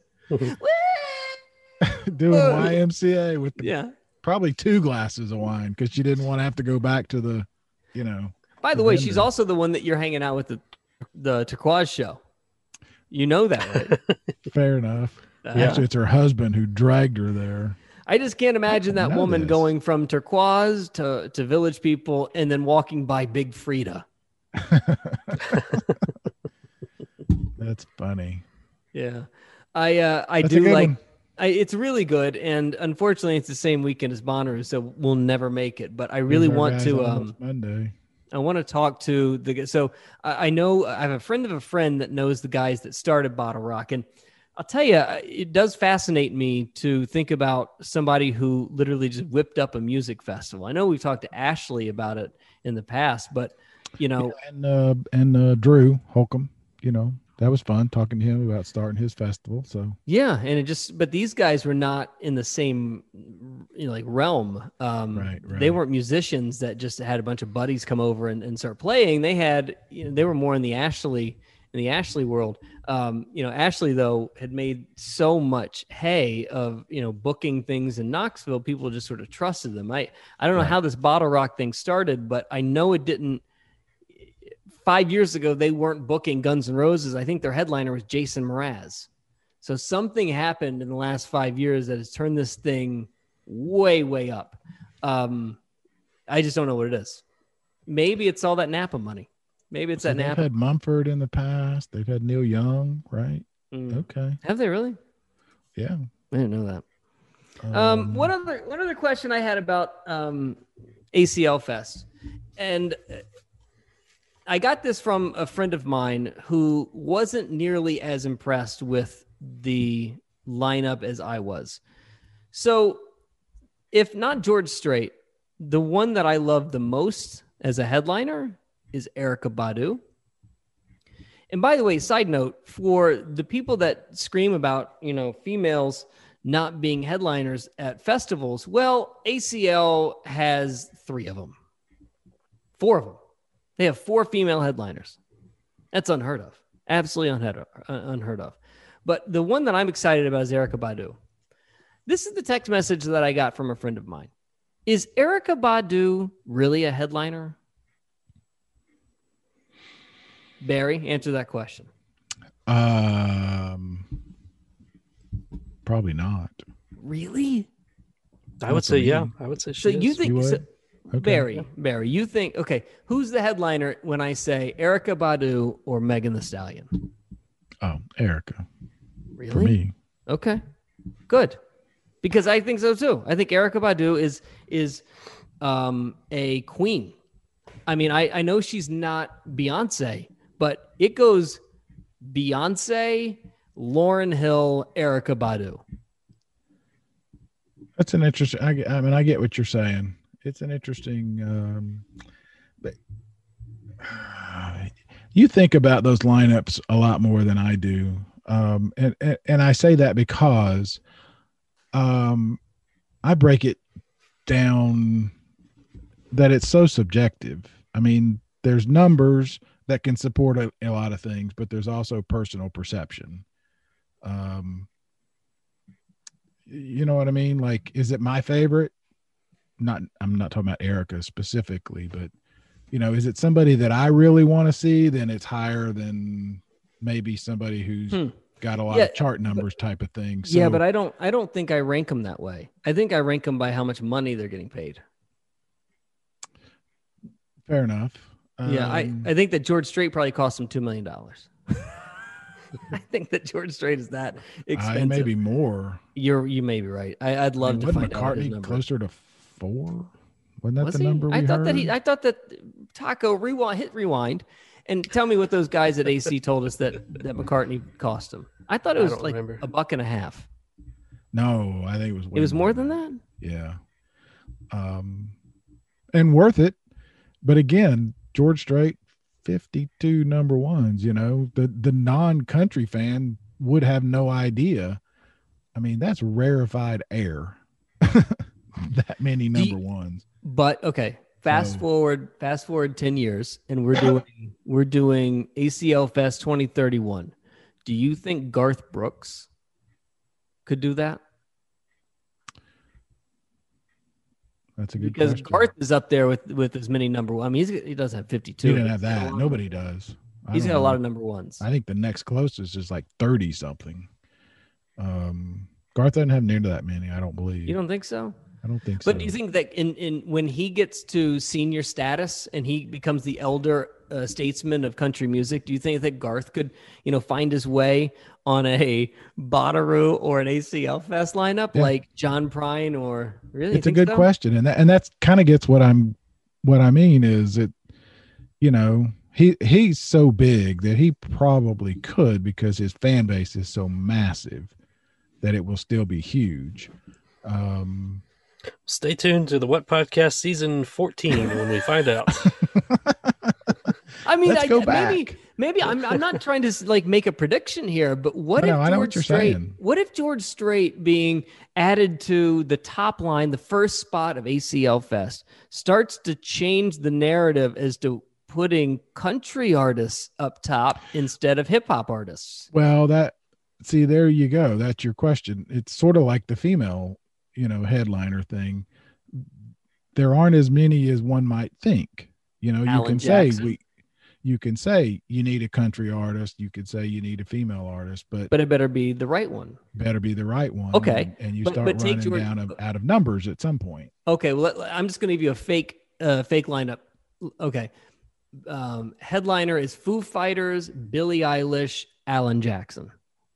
A. doing Y M C A with the, Yeah. probably two glasses of wine because she didn't want to have to go back to the, you know. By the The way, vendor. she's also the one that you're hanging out with the the Turquoise show. You know that, right? Fair enough. Uh, Actually, it's her husband who dragged her there. I just can't imagine that know woman this. going from Turquoise to, to Village People and then walking by Big Frida. That's funny. Yeah. I uh, I That's a do good like one. I, it's really good, and unfortunately, it's the same weekend as Bonnaroo, so we'll never make it. But I really Here's our want guys to. on Um, Monday. I want to talk to the. So I, I know I have a friend of a friend that knows the guys that started Bottle Rock, and I'll tell you, it does fascinate me to think about somebody who literally just whipped up a music festival. I know we've talked to Ashley about it in the past, but you know, And uh, and uh, Drew Holcomb, you know, that was fun talking to him about starting his festival. So yeah, and it just, but these guys were not in the same, you know, like realm. Um, Right, right. They weren't musicians that just had a bunch of buddies come over and, and start playing. They had, you know, they were more in the Ashley, in the Ashley world. Um, you know, Ashley though had made so much hay of, you know, booking things in Knoxville. People just sort of trusted them. I, I don't know Right. how this Bottle Rock thing started, but I know it didn't. Five years ago, they weren't booking Guns N' Roses. I think their headliner was Jason Mraz. So something happened in the last five years that has turned this thing way, way up. Um, I just don't know what it is. Maybe it's all that Napa money. Maybe it's So that they've Napa. had Mumford in the past. They've had Neil Young, right? Mm. Okay, Have they really? yeah. I didn't know that. Um, one other one other question I had about um, A C L Fest, and uh, I got this from a friend of mine who wasn't nearly as impressed with the lineup as I was. So, if not George Strait, the one that I love the most as a headliner is Erykah Badu. And by the way, side note, for the people that scream about, you know, females not being headliners at festivals, well, A C L has three of them, four of them. They have four female headliners. That's unheard of. Absolutely unheard of. uh, unheard of. But the one that I'm excited about is Erykah Badu. This is the text message that I got from a friend of mine. Is Erykah Badu really a headliner? Barry, answer that question. Um, probably not. Really? I Not would for say me. yeah. I would say she So is. you think You would? so, Okay. Barry, Barry, you think, okay, who's the headliner when I say Erykah Badu or Megan Thee Stallion? Oh, Erica Really? for me. Okay, good. Because I think so too. I think Erykah Badu is is um, a queen. I mean, I, I know she's not Beyonce, but it goes Beyonce, Lauryn Hill, Erykah Badu. That's an interesting. I, I mean, I get what you're saying. It's an interesting. Um, but uh, you think about those lineups a lot more than I do, um, and, and and I say that because um, I break it down that it's so subjective. I mean, there's numbers that can support a, a lot of things, but there's also personal perception. Um, you know what I mean? Like, is it my favorite? Not, I'm not talking about Erykah specifically, but you know, is it somebody that I really want to see? Then it's higher than maybe somebody who's hmm. got a lot yeah, of chart numbers but, type of thing. So, yeah, but I don't, I don't think I rank them that way. I think I rank them by how much money they're getting paid. Fair enough. Yeah, um, I, I think that George Strait probably cost him two million dollars. I think that George Strait is that expensive. I maybe more. You're you may be right. I, I'd love I mean, to find McCartney out his number. Closer to four. Wasn't that Was the he? number? We I thought heard? that he. I thought that Taco rewind hit rewind, and tell me what those guys at A C told us that that McCartney cost him. I thought it was like remember. a buck and a half. No, I think it was. Way it was more, more than that. that. Yeah. Um, and worth it, but again, George Strait, fifty-two number ones. You know, the the non-country fan would have no idea. I mean, that's rarefied air. That many number the, ones. But okay, fast so, forward, fast forward ten years, and we're doing we're doing A C L Fest twenty thirty-one. Do you think Garth Brooks could do that? That's a good because question. Garth is up there with with as many number one. I mean, he's, he does have fifty-two. He didn't have that. Nobody does. I he's got know. a lot of number ones. I think the next closest is like thirty something. Um, Garth doesn't have near to that many. I don't believe. You don't think so? I don't think so. But do you think that in, in when he gets to senior status and he becomes the elder uh, statesman of country music, do you think that Garth could, you know, find his way on a Bonnaroo or an A C L Fest lineup yeah. like John Prine or really? It's a good so? question, and that and that's kind of gets what I'm what I mean is it, you know, he he's so big that he probably could because his fan base is so massive that it will still be huge. Um, Stay tuned to the What Podcast season fourteen when we find out. I mean, Let's I, go back. maybe, maybe I'm, I'm not trying to like make a prediction here, but what no, if no, George what Strait, saying. what if George Strait being added to the top line, the first spot of A C L Fest starts to change the narrative as to putting country artists up top instead of hip hop artists? Well, that, see, there you go. That's your question. It's sort of like the female, you know, headliner thing. There aren't as many as one might think. You know, Alan you can Jackson. say we, you can say you need a country artist. You could say you need a female artist, but but it better be the right one. Better be the right one. Okay, and, and you but, start but running George, down of, out of numbers at some point. Okay, well, I'm just going to give you a fake, uh, fake lineup. Okay, um, headliner is Foo Fighters, Billie Eilish, Alan Jackson.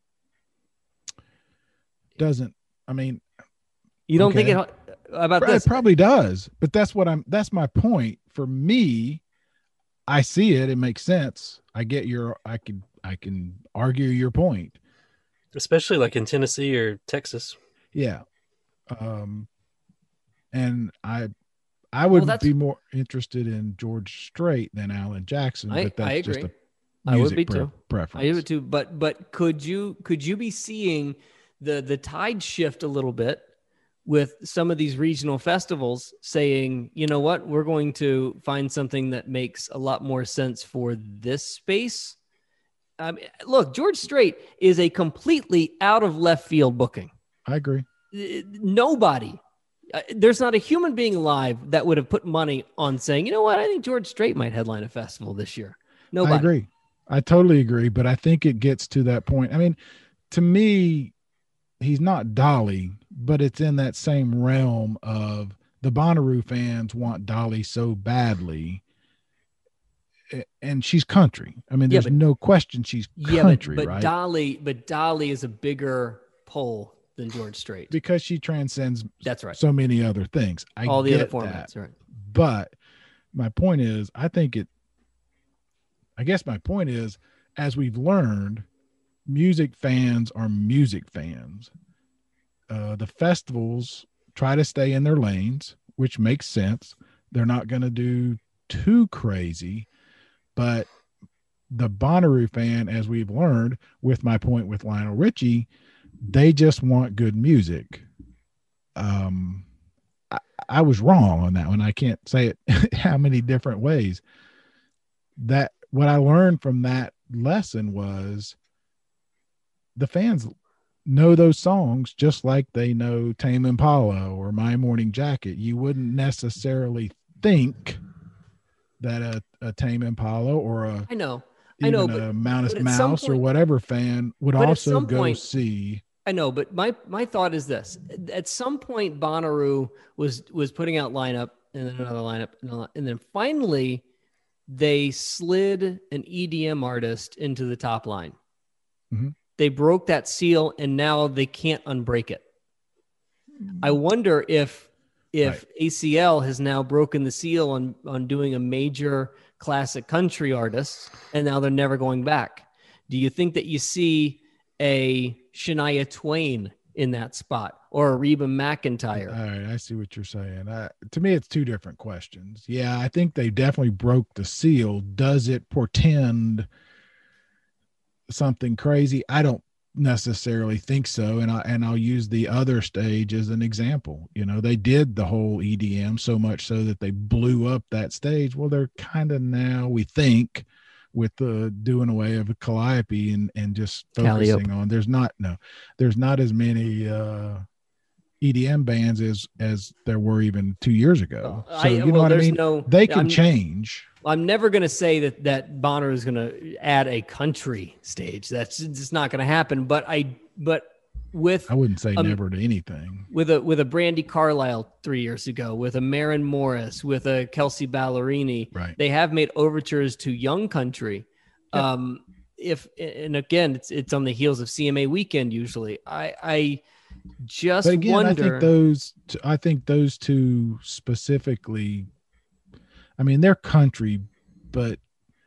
Doesn't I mean? You don't okay. think it about it this? It probably does, but that's what I'm. That's my point. For me, I see it. It makes sense. I get your. I can. I can argue your point, especially like in Tennessee or Texas. Yeah, um, and I, I would well, be more interested in George Strait than Alan Jackson. I, but that's I agree. just a I would be pre- too. Preference. I would too. But but could you could you be seeing the the tide shift a little bit with some of these regional festivals saying, you know what, we're going to find something that makes a lot more sense for this space? Um, look, George Strait is a completely out of left field booking. I agree. Nobody, uh, there's not a human being alive that would have put money on saying, you know what, I think George Strait might headline a festival this year. Nobody. I agree. I totally agree. But I think it gets to that point. I mean, to me, he's not Dolly, but it's in that same realm of the Bonnaroo fans want Dolly so badly. And she's country. I mean, there's yeah, but, no question she's country, yeah, but, but right? Dolly, but Dolly is a bigger pull than George Strait because she transcends. That's right. So many other things. I all the get other formats, that. Right? But my point is, I think it. I guess my point is, as we've learned, music fans are music fans. Uh, the festivals try to stay in their lanes, which makes sense. They're not going to do too crazy, but the Bonnaroo fan, as we've learned with my point with Lionel Richie, they just want good music. Um, I, I was wrong on that one. I can't say it how many different ways. That what I learned from that lesson was the fans know those songs just like they know Tame Impala or My Morning Jacket. You wouldn't necessarily think that a, a Tame Impala or a I know, I know, but a Mouse but Mouse point, or whatever fan would also go point, see. I know, but my my thought is this: at some point, Bonnaroo was was putting out lineup and then another lineup, and then finally they slid an E D M artist into the top line. Mm-hmm. They broke that seal, and now they can't unbreak it. I wonder if if right. A C L has now broken the seal on, on doing a major classic country artist, and now they're never going back. Do you think that you see a Shania Twain in that spot or a Reba McEntire? All right, I see what you're saying. Uh, to me, it's two different questions. Yeah, I think they definitely broke the seal. Does it portend something crazy? I don't necessarily think so, and I and I'll use the other stage as an example. You know, they did the whole E D M so much so that they blew up that stage. Well, they're kind of now, we think, with the doing away of Calliope and and just focusing Calliope. on there's not no there's not as many uh E D M bands as as there were even two years ago. So I, you know well, what I mean? No, they can I'm, change. I'm never going to say that that Bonner is going to add a country stage. That's just not going to happen. But I, but with I wouldn't say um, never to anything. With a with a Brandi Carlile three years ago, with a Maren Morris, with a Kelsey Ballerini, right. They have made overtures to young country. Yep. Um, if and again, it's it's on the heels of C M A weekend. Usually, I I just but again, wonder. I think those I think those two specifically. I mean, they're country, but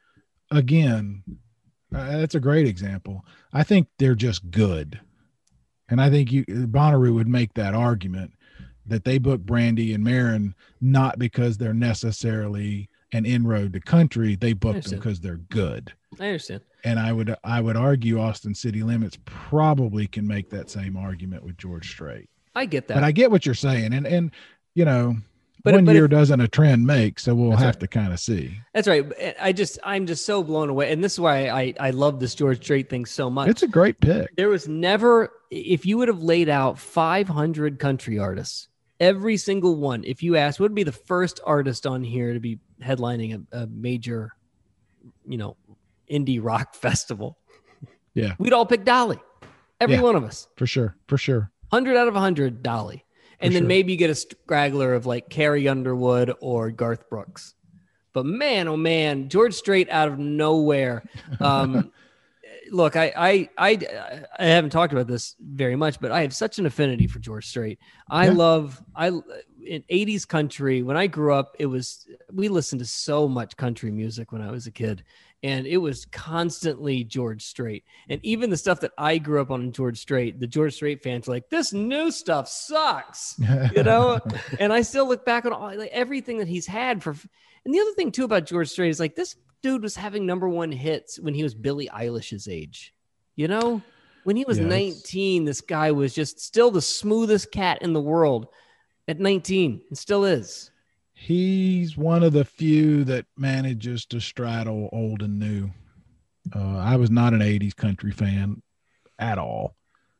again, uh, that's a great example. I think they're just good. And I think you Bonnaroo would make that argument that they booked Brandi and Maren not because they're necessarily an inroad to country. They booked them because they're good. I understand. And I would I would argue Austin City Limits probably can make that same argument with George Strait. I get that. But I get what you're saying. And, and you know, But, one but year if, doesn't a trend make, so we'll have right. to kind of see. That's right. I just, I'm just so blown away. And this is why I, I love this George Strait thing so much. It's a great pick. There was never, if you would have laid out five hundred country artists, every single one, if you asked, what would be the first artist on here to be headlining a, a major, you know, indie rock festival? Yeah. We'd all pick Dolly. Every yeah, one of us. For sure. For sure. one hundred out of one hundred, Dolly. And then sure. maybe you get a straggler of like Carrie Underwood or Garth Brooks. But man, oh man, George Strait out of nowhere. Um, look, I, I I I haven't talked about this very much, but I have such an affinity for George Strait. I yeah. love I in eighties country. When I grew up, it was we listened to so much country music when I was a kid. And it was constantly George Strait. And even the stuff that I grew up on George Strait, the George Strait fans were like, this new stuff sucks, you know? And I still look back on all, like, everything that he's had for. And the other thing, too, about George Strait is like this dude was having number one hits when he was Billie Eilish's age, you know? When he was yes. nineteen, this guy was just still the smoothest cat in the world at nineteen and still is. He's one of the few that manages to straddle old and new. Uh, I was not an eighties country fan at all.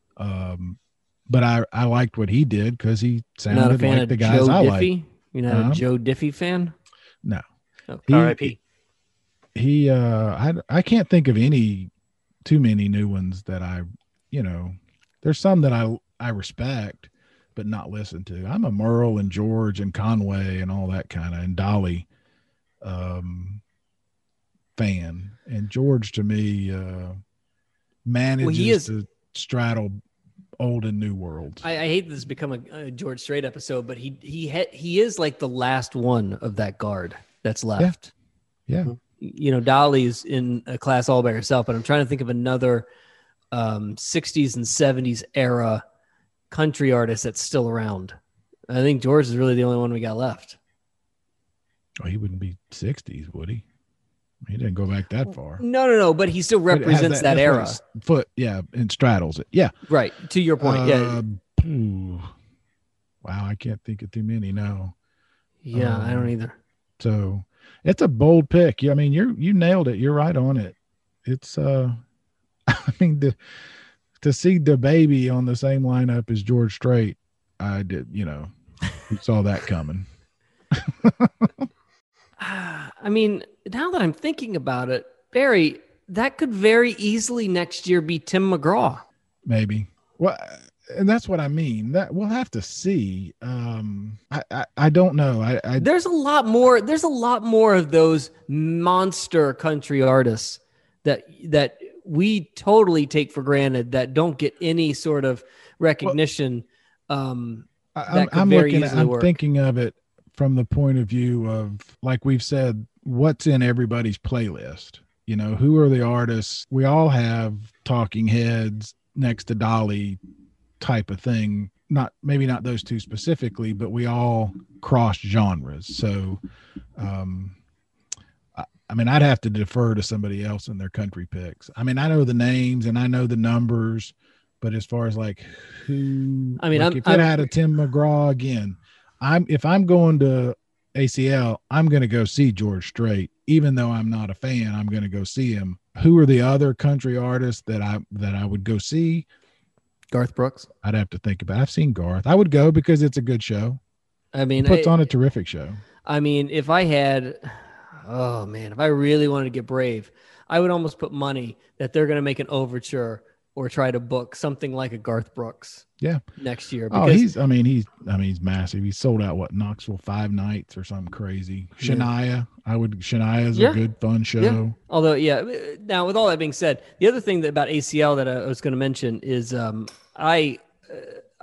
Um, but I, I liked what he did because he sounded like the guys Joe I Diffie? like. You're not um, a Joe Diffie fan? No. Oh, R I P He, uh, I, I can't think of any, too many new ones that I, you know, there's some that I, I respect, but not listen to. I'm a Merle and George and Conway and all that kind of, and Dolly um, fan. And George, to me, uh, manages well, he is, to straddle old and new worlds. I, I hate this has become a, a George Strait episode, but he he ha- he is like the last one of that guard that's left. Yeah. yeah. You know, Dolly's in a class all by herself, but I'm trying to think of another um, sixties and seventies era country artist that's still around. I think George is really the only one we got left. Oh, he wouldn't be sixties, would he? He didn't go back that far. No, no, no. But he still represents that, that era. Foot, yeah, and straddles it. Yeah. Right. To your point. Uh, yeah. Ooh. Wow, I can't think of too many. No. Yeah, um, I don't either. So it's a bold pick. I mean, you're you nailed it. You're right on it. It's uh, I mean, the, to see the baby on the same lineup as George Strait, I did. You know, we saw that coming. I mean, now that I'm thinking about it, Barry, that could very easily next year be Tim McGraw. Maybe. Well, and that's what I mean. That we'll have to see. Um, I, I, I don't know. I, I there's a lot more. There's a lot more of those monster country artists that that we totally take for granted that don't get any sort of recognition. Well, um, I, I'm, I'm looking. At, I'm work. thinking of it from the point of view of, like we've said, what's in everybody's playlist. You know, who are the artists? We all have Talking Heads, Next to Dolly type of thing. Not maybe not those two specifically, but we all cross genres. So, um, I, I mean, I'd have to defer to somebody else in their country picks. I mean, I know the names and I know the numbers, but as far as like who, I mean, like I'm, if it I'm, had a Tim McGraw again, I'm if I'm going to A C L, I'm going to go see George Strait. Even though I'm not a fan, I'm going to go see him. Who are the other country artists that I that I would go see? Garth Brooks. I'd have to think about it. I've seen Garth. I would go because it's a good show. I mean, he puts I, on a terrific show. I mean, if I had, oh man, if I really wanted to get brave, I would almost put money that they're going to make an overture or try to book something like a Garth Brooks. Yeah. Next year. Because, oh, he's, I mean, he's, I mean, he's massive. He's sold out, what, Knoxville five nights or something crazy. Yeah. Shania, I would, Shania's yeah. a good, fun show. Yeah. Although, yeah. Now, with all that being said, the other thing that about A C L that I was going to mention is um, I, uh,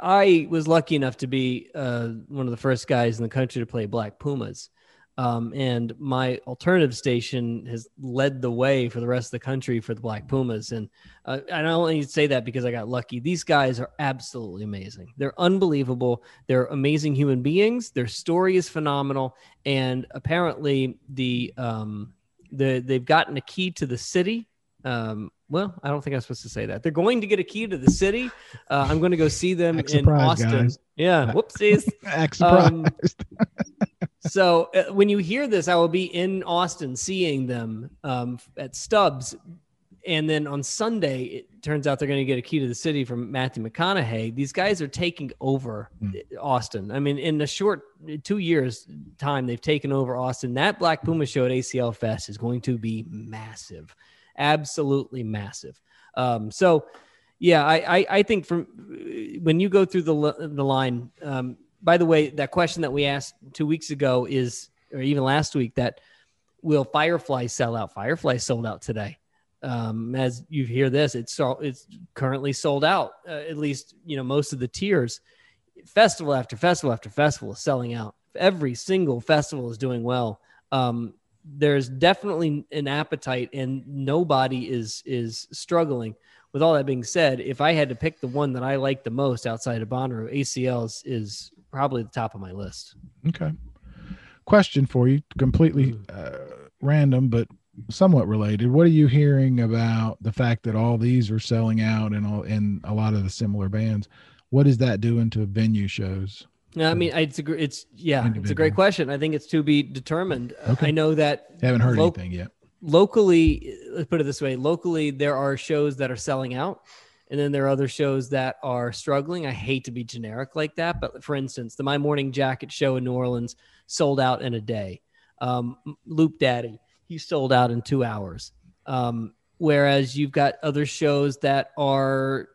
I was lucky enough to be uh, one of the first guys in the country to play Black Pumas. Um, and my alternative station has led the way for the rest of the country for the Black Pumas. And uh, I don't only say that because I got lucky. These guys are absolutely amazing. They're unbelievable. They're amazing human beings. Their story is phenomenal. And apparently the, um, the, they've gotten a key to the city. Um, well, I don't think I'm supposed to say that. They're going to get a key to the city. Uh, I'm going to go see them Act in surprised, Austin. Guys. Yeah. Whoopsies. Act surprised. Um, So uh, when you hear this, I will be in Austin seeing them um, at Stubbs. And then on Sunday, it turns out they're going to get a key to the city from Matthew McConaughey. These guys are taking over mm. Austin. I mean, in a short two years time, they've taken over Austin. That Black Puma show at A C L Fest is going to be massive, absolutely massive. Um, so yeah, I, I, I think from when you go through the, the line, um, by the way, that question that we asked two weeks ago is, or even last week, that will Firefly sell out? Firefly sold out today. Um, as you hear this, it's it's currently sold out. Uh, at least, you know, most of the tiers. Festival after festival after festival is selling out. Every single festival is doing well. Um, there's definitely an appetite, and nobody is is struggling. With all that being said, if I had to pick the one that I like the most outside of Bonnaroo, A C L is, is probably the top of my list. Okay. Question for you, completely uh, random, but somewhat related. What are you hearing about the fact that all these are selling out and all, and a lot of the similar bands? What is that doing to venue shows? No, I mean, it's a, it's yeah, individual. It's a great question. I think it's to be determined. Okay. I know that haven't heard lo- anything yet. Locally, let's put it this way. Locally, there are shows that are selling out. And then there are other shows that are struggling. I hate to be generic like that, but for instance, the My Morning Jacket show in New Orleans sold out in a day. Um, Loop Daddy, he sold out in two hours. Um, whereas you've got other shows that are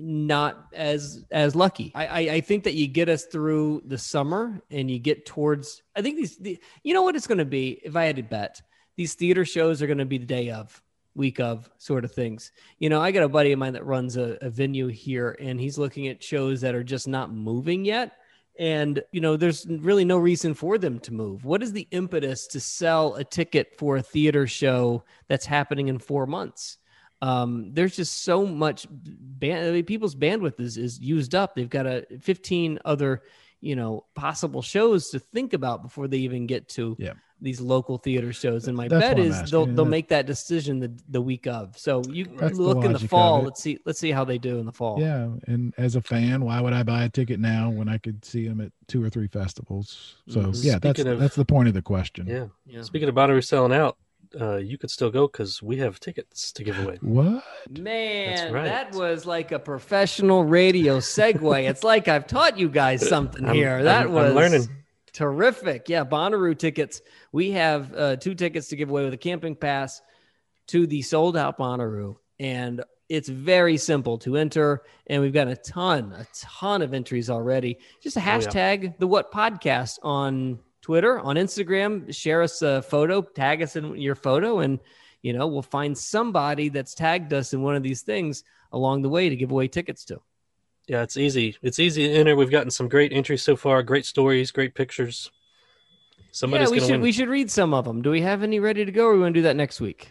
not as as lucky. I, I, I think that you get us through the summer and you get towards. I think these. The, you know what it's going to be? If I had to bet, these theater shows are going to be the day of. Week of sort of things. You know, I got a buddy of mine that runs a, a venue here, and he's looking at shows that are just not moving yet. And, you know, there's really no reason for them to move. What is the impetus to sell a ticket for a theater show that's happening in four months? Um, there's just so much band, I mean, people's bandwidth is, is used up. They've got a fifteen other, you know, possible shows to think about before they even get to Yeah. these local theater shows. And my That's bet what I'm is asking. they'll Yeah, they'll that- make that decision the, the week of. So you That's the look in the logic of fall. it. Let's see, let's see how they do in the fall. Yeah, and as a fan, why would I buy a ticket now when I could see them at two or three festivals? So Mhm. yeah, that's Speaking of- that's the point of the question. Yeah. Yeah. Speaking of Bonnaroo selling out, uh, you could still go because we have tickets to give away. What? Man, That's right. that was like a professional radio segue. It's like I've taught you guys something I'm- here. That I'm- was I'm learning. terrific. Yeah, Bonnaroo tickets. We have uh, two tickets to give away with a camping pass to the sold out Bonnaroo. And it's very simple to enter. And we've got a ton, a ton of entries already. Just a yeah. hashtag the What Podcast on Twitter, on Instagram. Share us a photo, tag us in your photo, and you know, we'll find somebody that's tagged us in one of these things along the way to give away tickets to. Yeah, it's easy. It's easy to enter. We've gotten some great entries so far. Great stories, great pictures. Somebody's yeah, we gonna should win. we should read some of them. Do we have any ready to go, or we want to do that next week?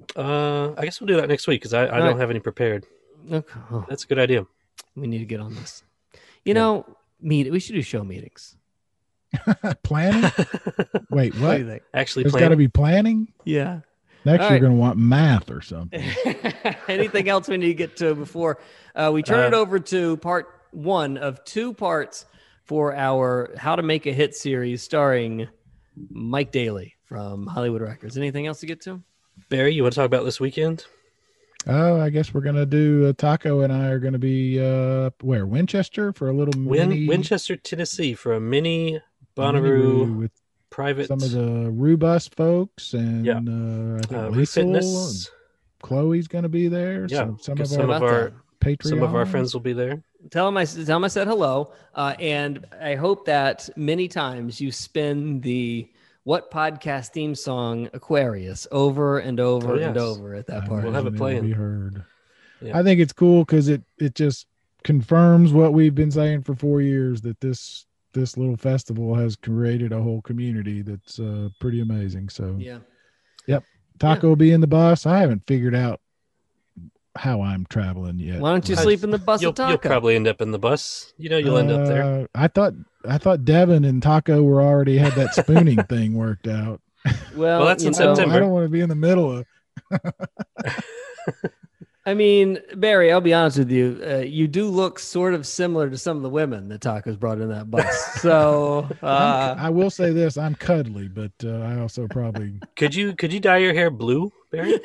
Uh, I guess we'll do that next week because I, I All don't right. have any prepared. Okay. Oh, That's a good idea. we need to get on this. You know, meet. We should do show meetings. Planning? Wait, What what? do you think? Actually, There's got plan. to be planning. Yeah. Next, All you're right. going to want math or something. Anything else we need to get to before uh, we turn it Uh, over to part one of two parts for our How to Make a Hit series starring Mike Daly from Hollywood Records. Anything else to get to? Barry, you want to talk about this weekend? Oh, I guess we're going to do uh, Taco and I are going to be uh, where Winchester for a little Win- mini Winchester, Tennessee, for a mini mini Bonnaroo Roo with private some of the Rubus folks and Yeah. uh, I think uh, Liesl refitness. and Chloe's going to be there. Yeah, some, some of some our How of about our that? Patreon. some of our friends will be there. Tell him I tell him I said hello, uh, and I hope that many times you spin the What Podcast theme song Aquarius over and over Oh, and yes. over at that I part. We'll have it imagine playing. it'll Be heard. Yeah. I think it's cool because it it just confirms what we've been saying for four years that this this little festival has created a whole community that's uh, pretty amazing. So Yeah. Taco will be in the bus. I haven't figured out how I'm traveling yet. Why don't you I- sleep in the bus You'll, with Taco? you'll probably end up in the bus. You know, you'll end up there. Uh, I thought I thought Devin and Taco were already had that spooning thing worked out. well, Well, that's you in I don't, September. I don't want to be in the middle of. I mean, Barry, I'll be honest with you. Uh, you do look sort of similar to some of the women that Taco's brought in that bus. So, uh, I'm- I will say this: I'm cuddly, but uh, I also probably. Could you could you dye your hair blue, Barry?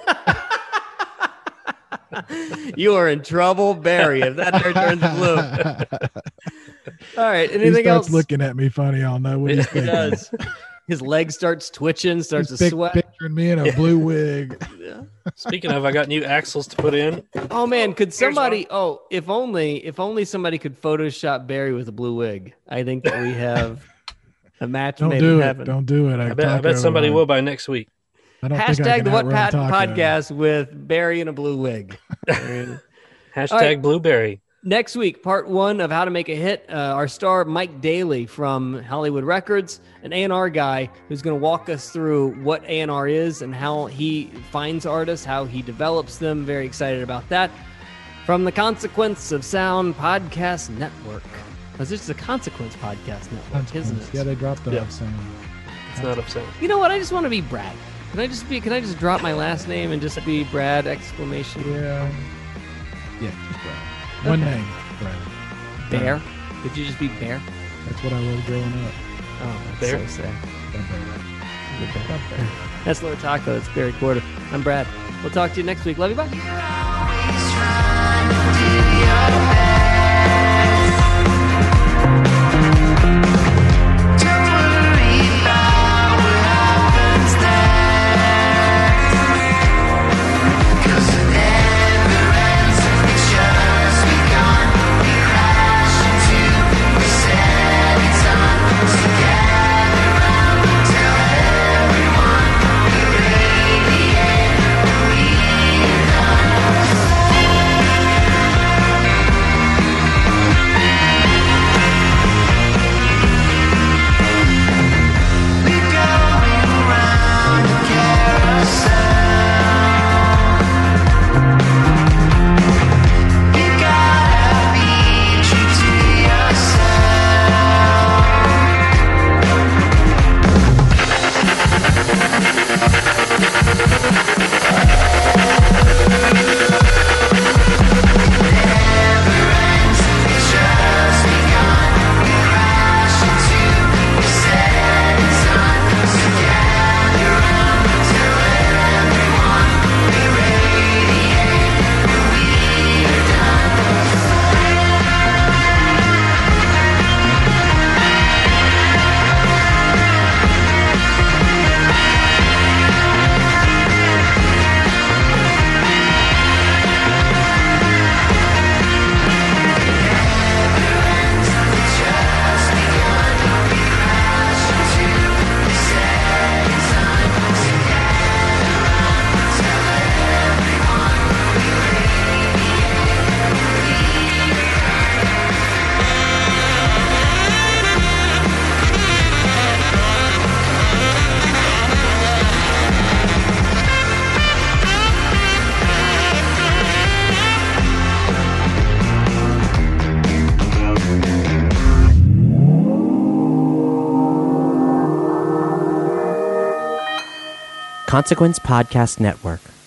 you are in trouble, Barry, if that hair turns blue. All right. he Anything starts else? looking at me funny. I'll know what he's He thinking. does. His leg starts twitching, starts He's to pic- sweat. picturing me in a blue wig. Speaking of, I got new axles to put in. Oh man, could Here's somebody? Oh, if only, if only somebody could Photoshop Barry with a blue wig. I think that we have a match Don't made do in it. heaven. Don't do it. I bet, I bet somebody will by next week. I don't think I Hashtag can the What outrun Pat Taco. podcast with Barry in a blue wig. Hashtag right. Blueberry. Next week, part one of How to Make a Hit. Uh, our star, Mike Daly from Hollywood Records, an A and R guy who's going to walk us through what A and R is and how he finds artists, how he develops them. Very excited about that. From the Consequence of Sound Podcast Network. Because this is the Consequence Podcast Network, isn't it? Yeah, they dropped the Yeah. sound. It's not upset. You know what? I just want to be Brad. Can I just be? Can I just drop my last name and just be Brad! Exclamation. Yeah. Yeah, just Brad. One name, Brad. Bear. Could you just be Bear? That's what I was growing up. Oh, that's Bear? so sad. Brad. That's Lord Taco. That's Barry Quarter. I'm Brad. We'll talk to you next week. Love you. Bye. Together Consequence Podcast Network.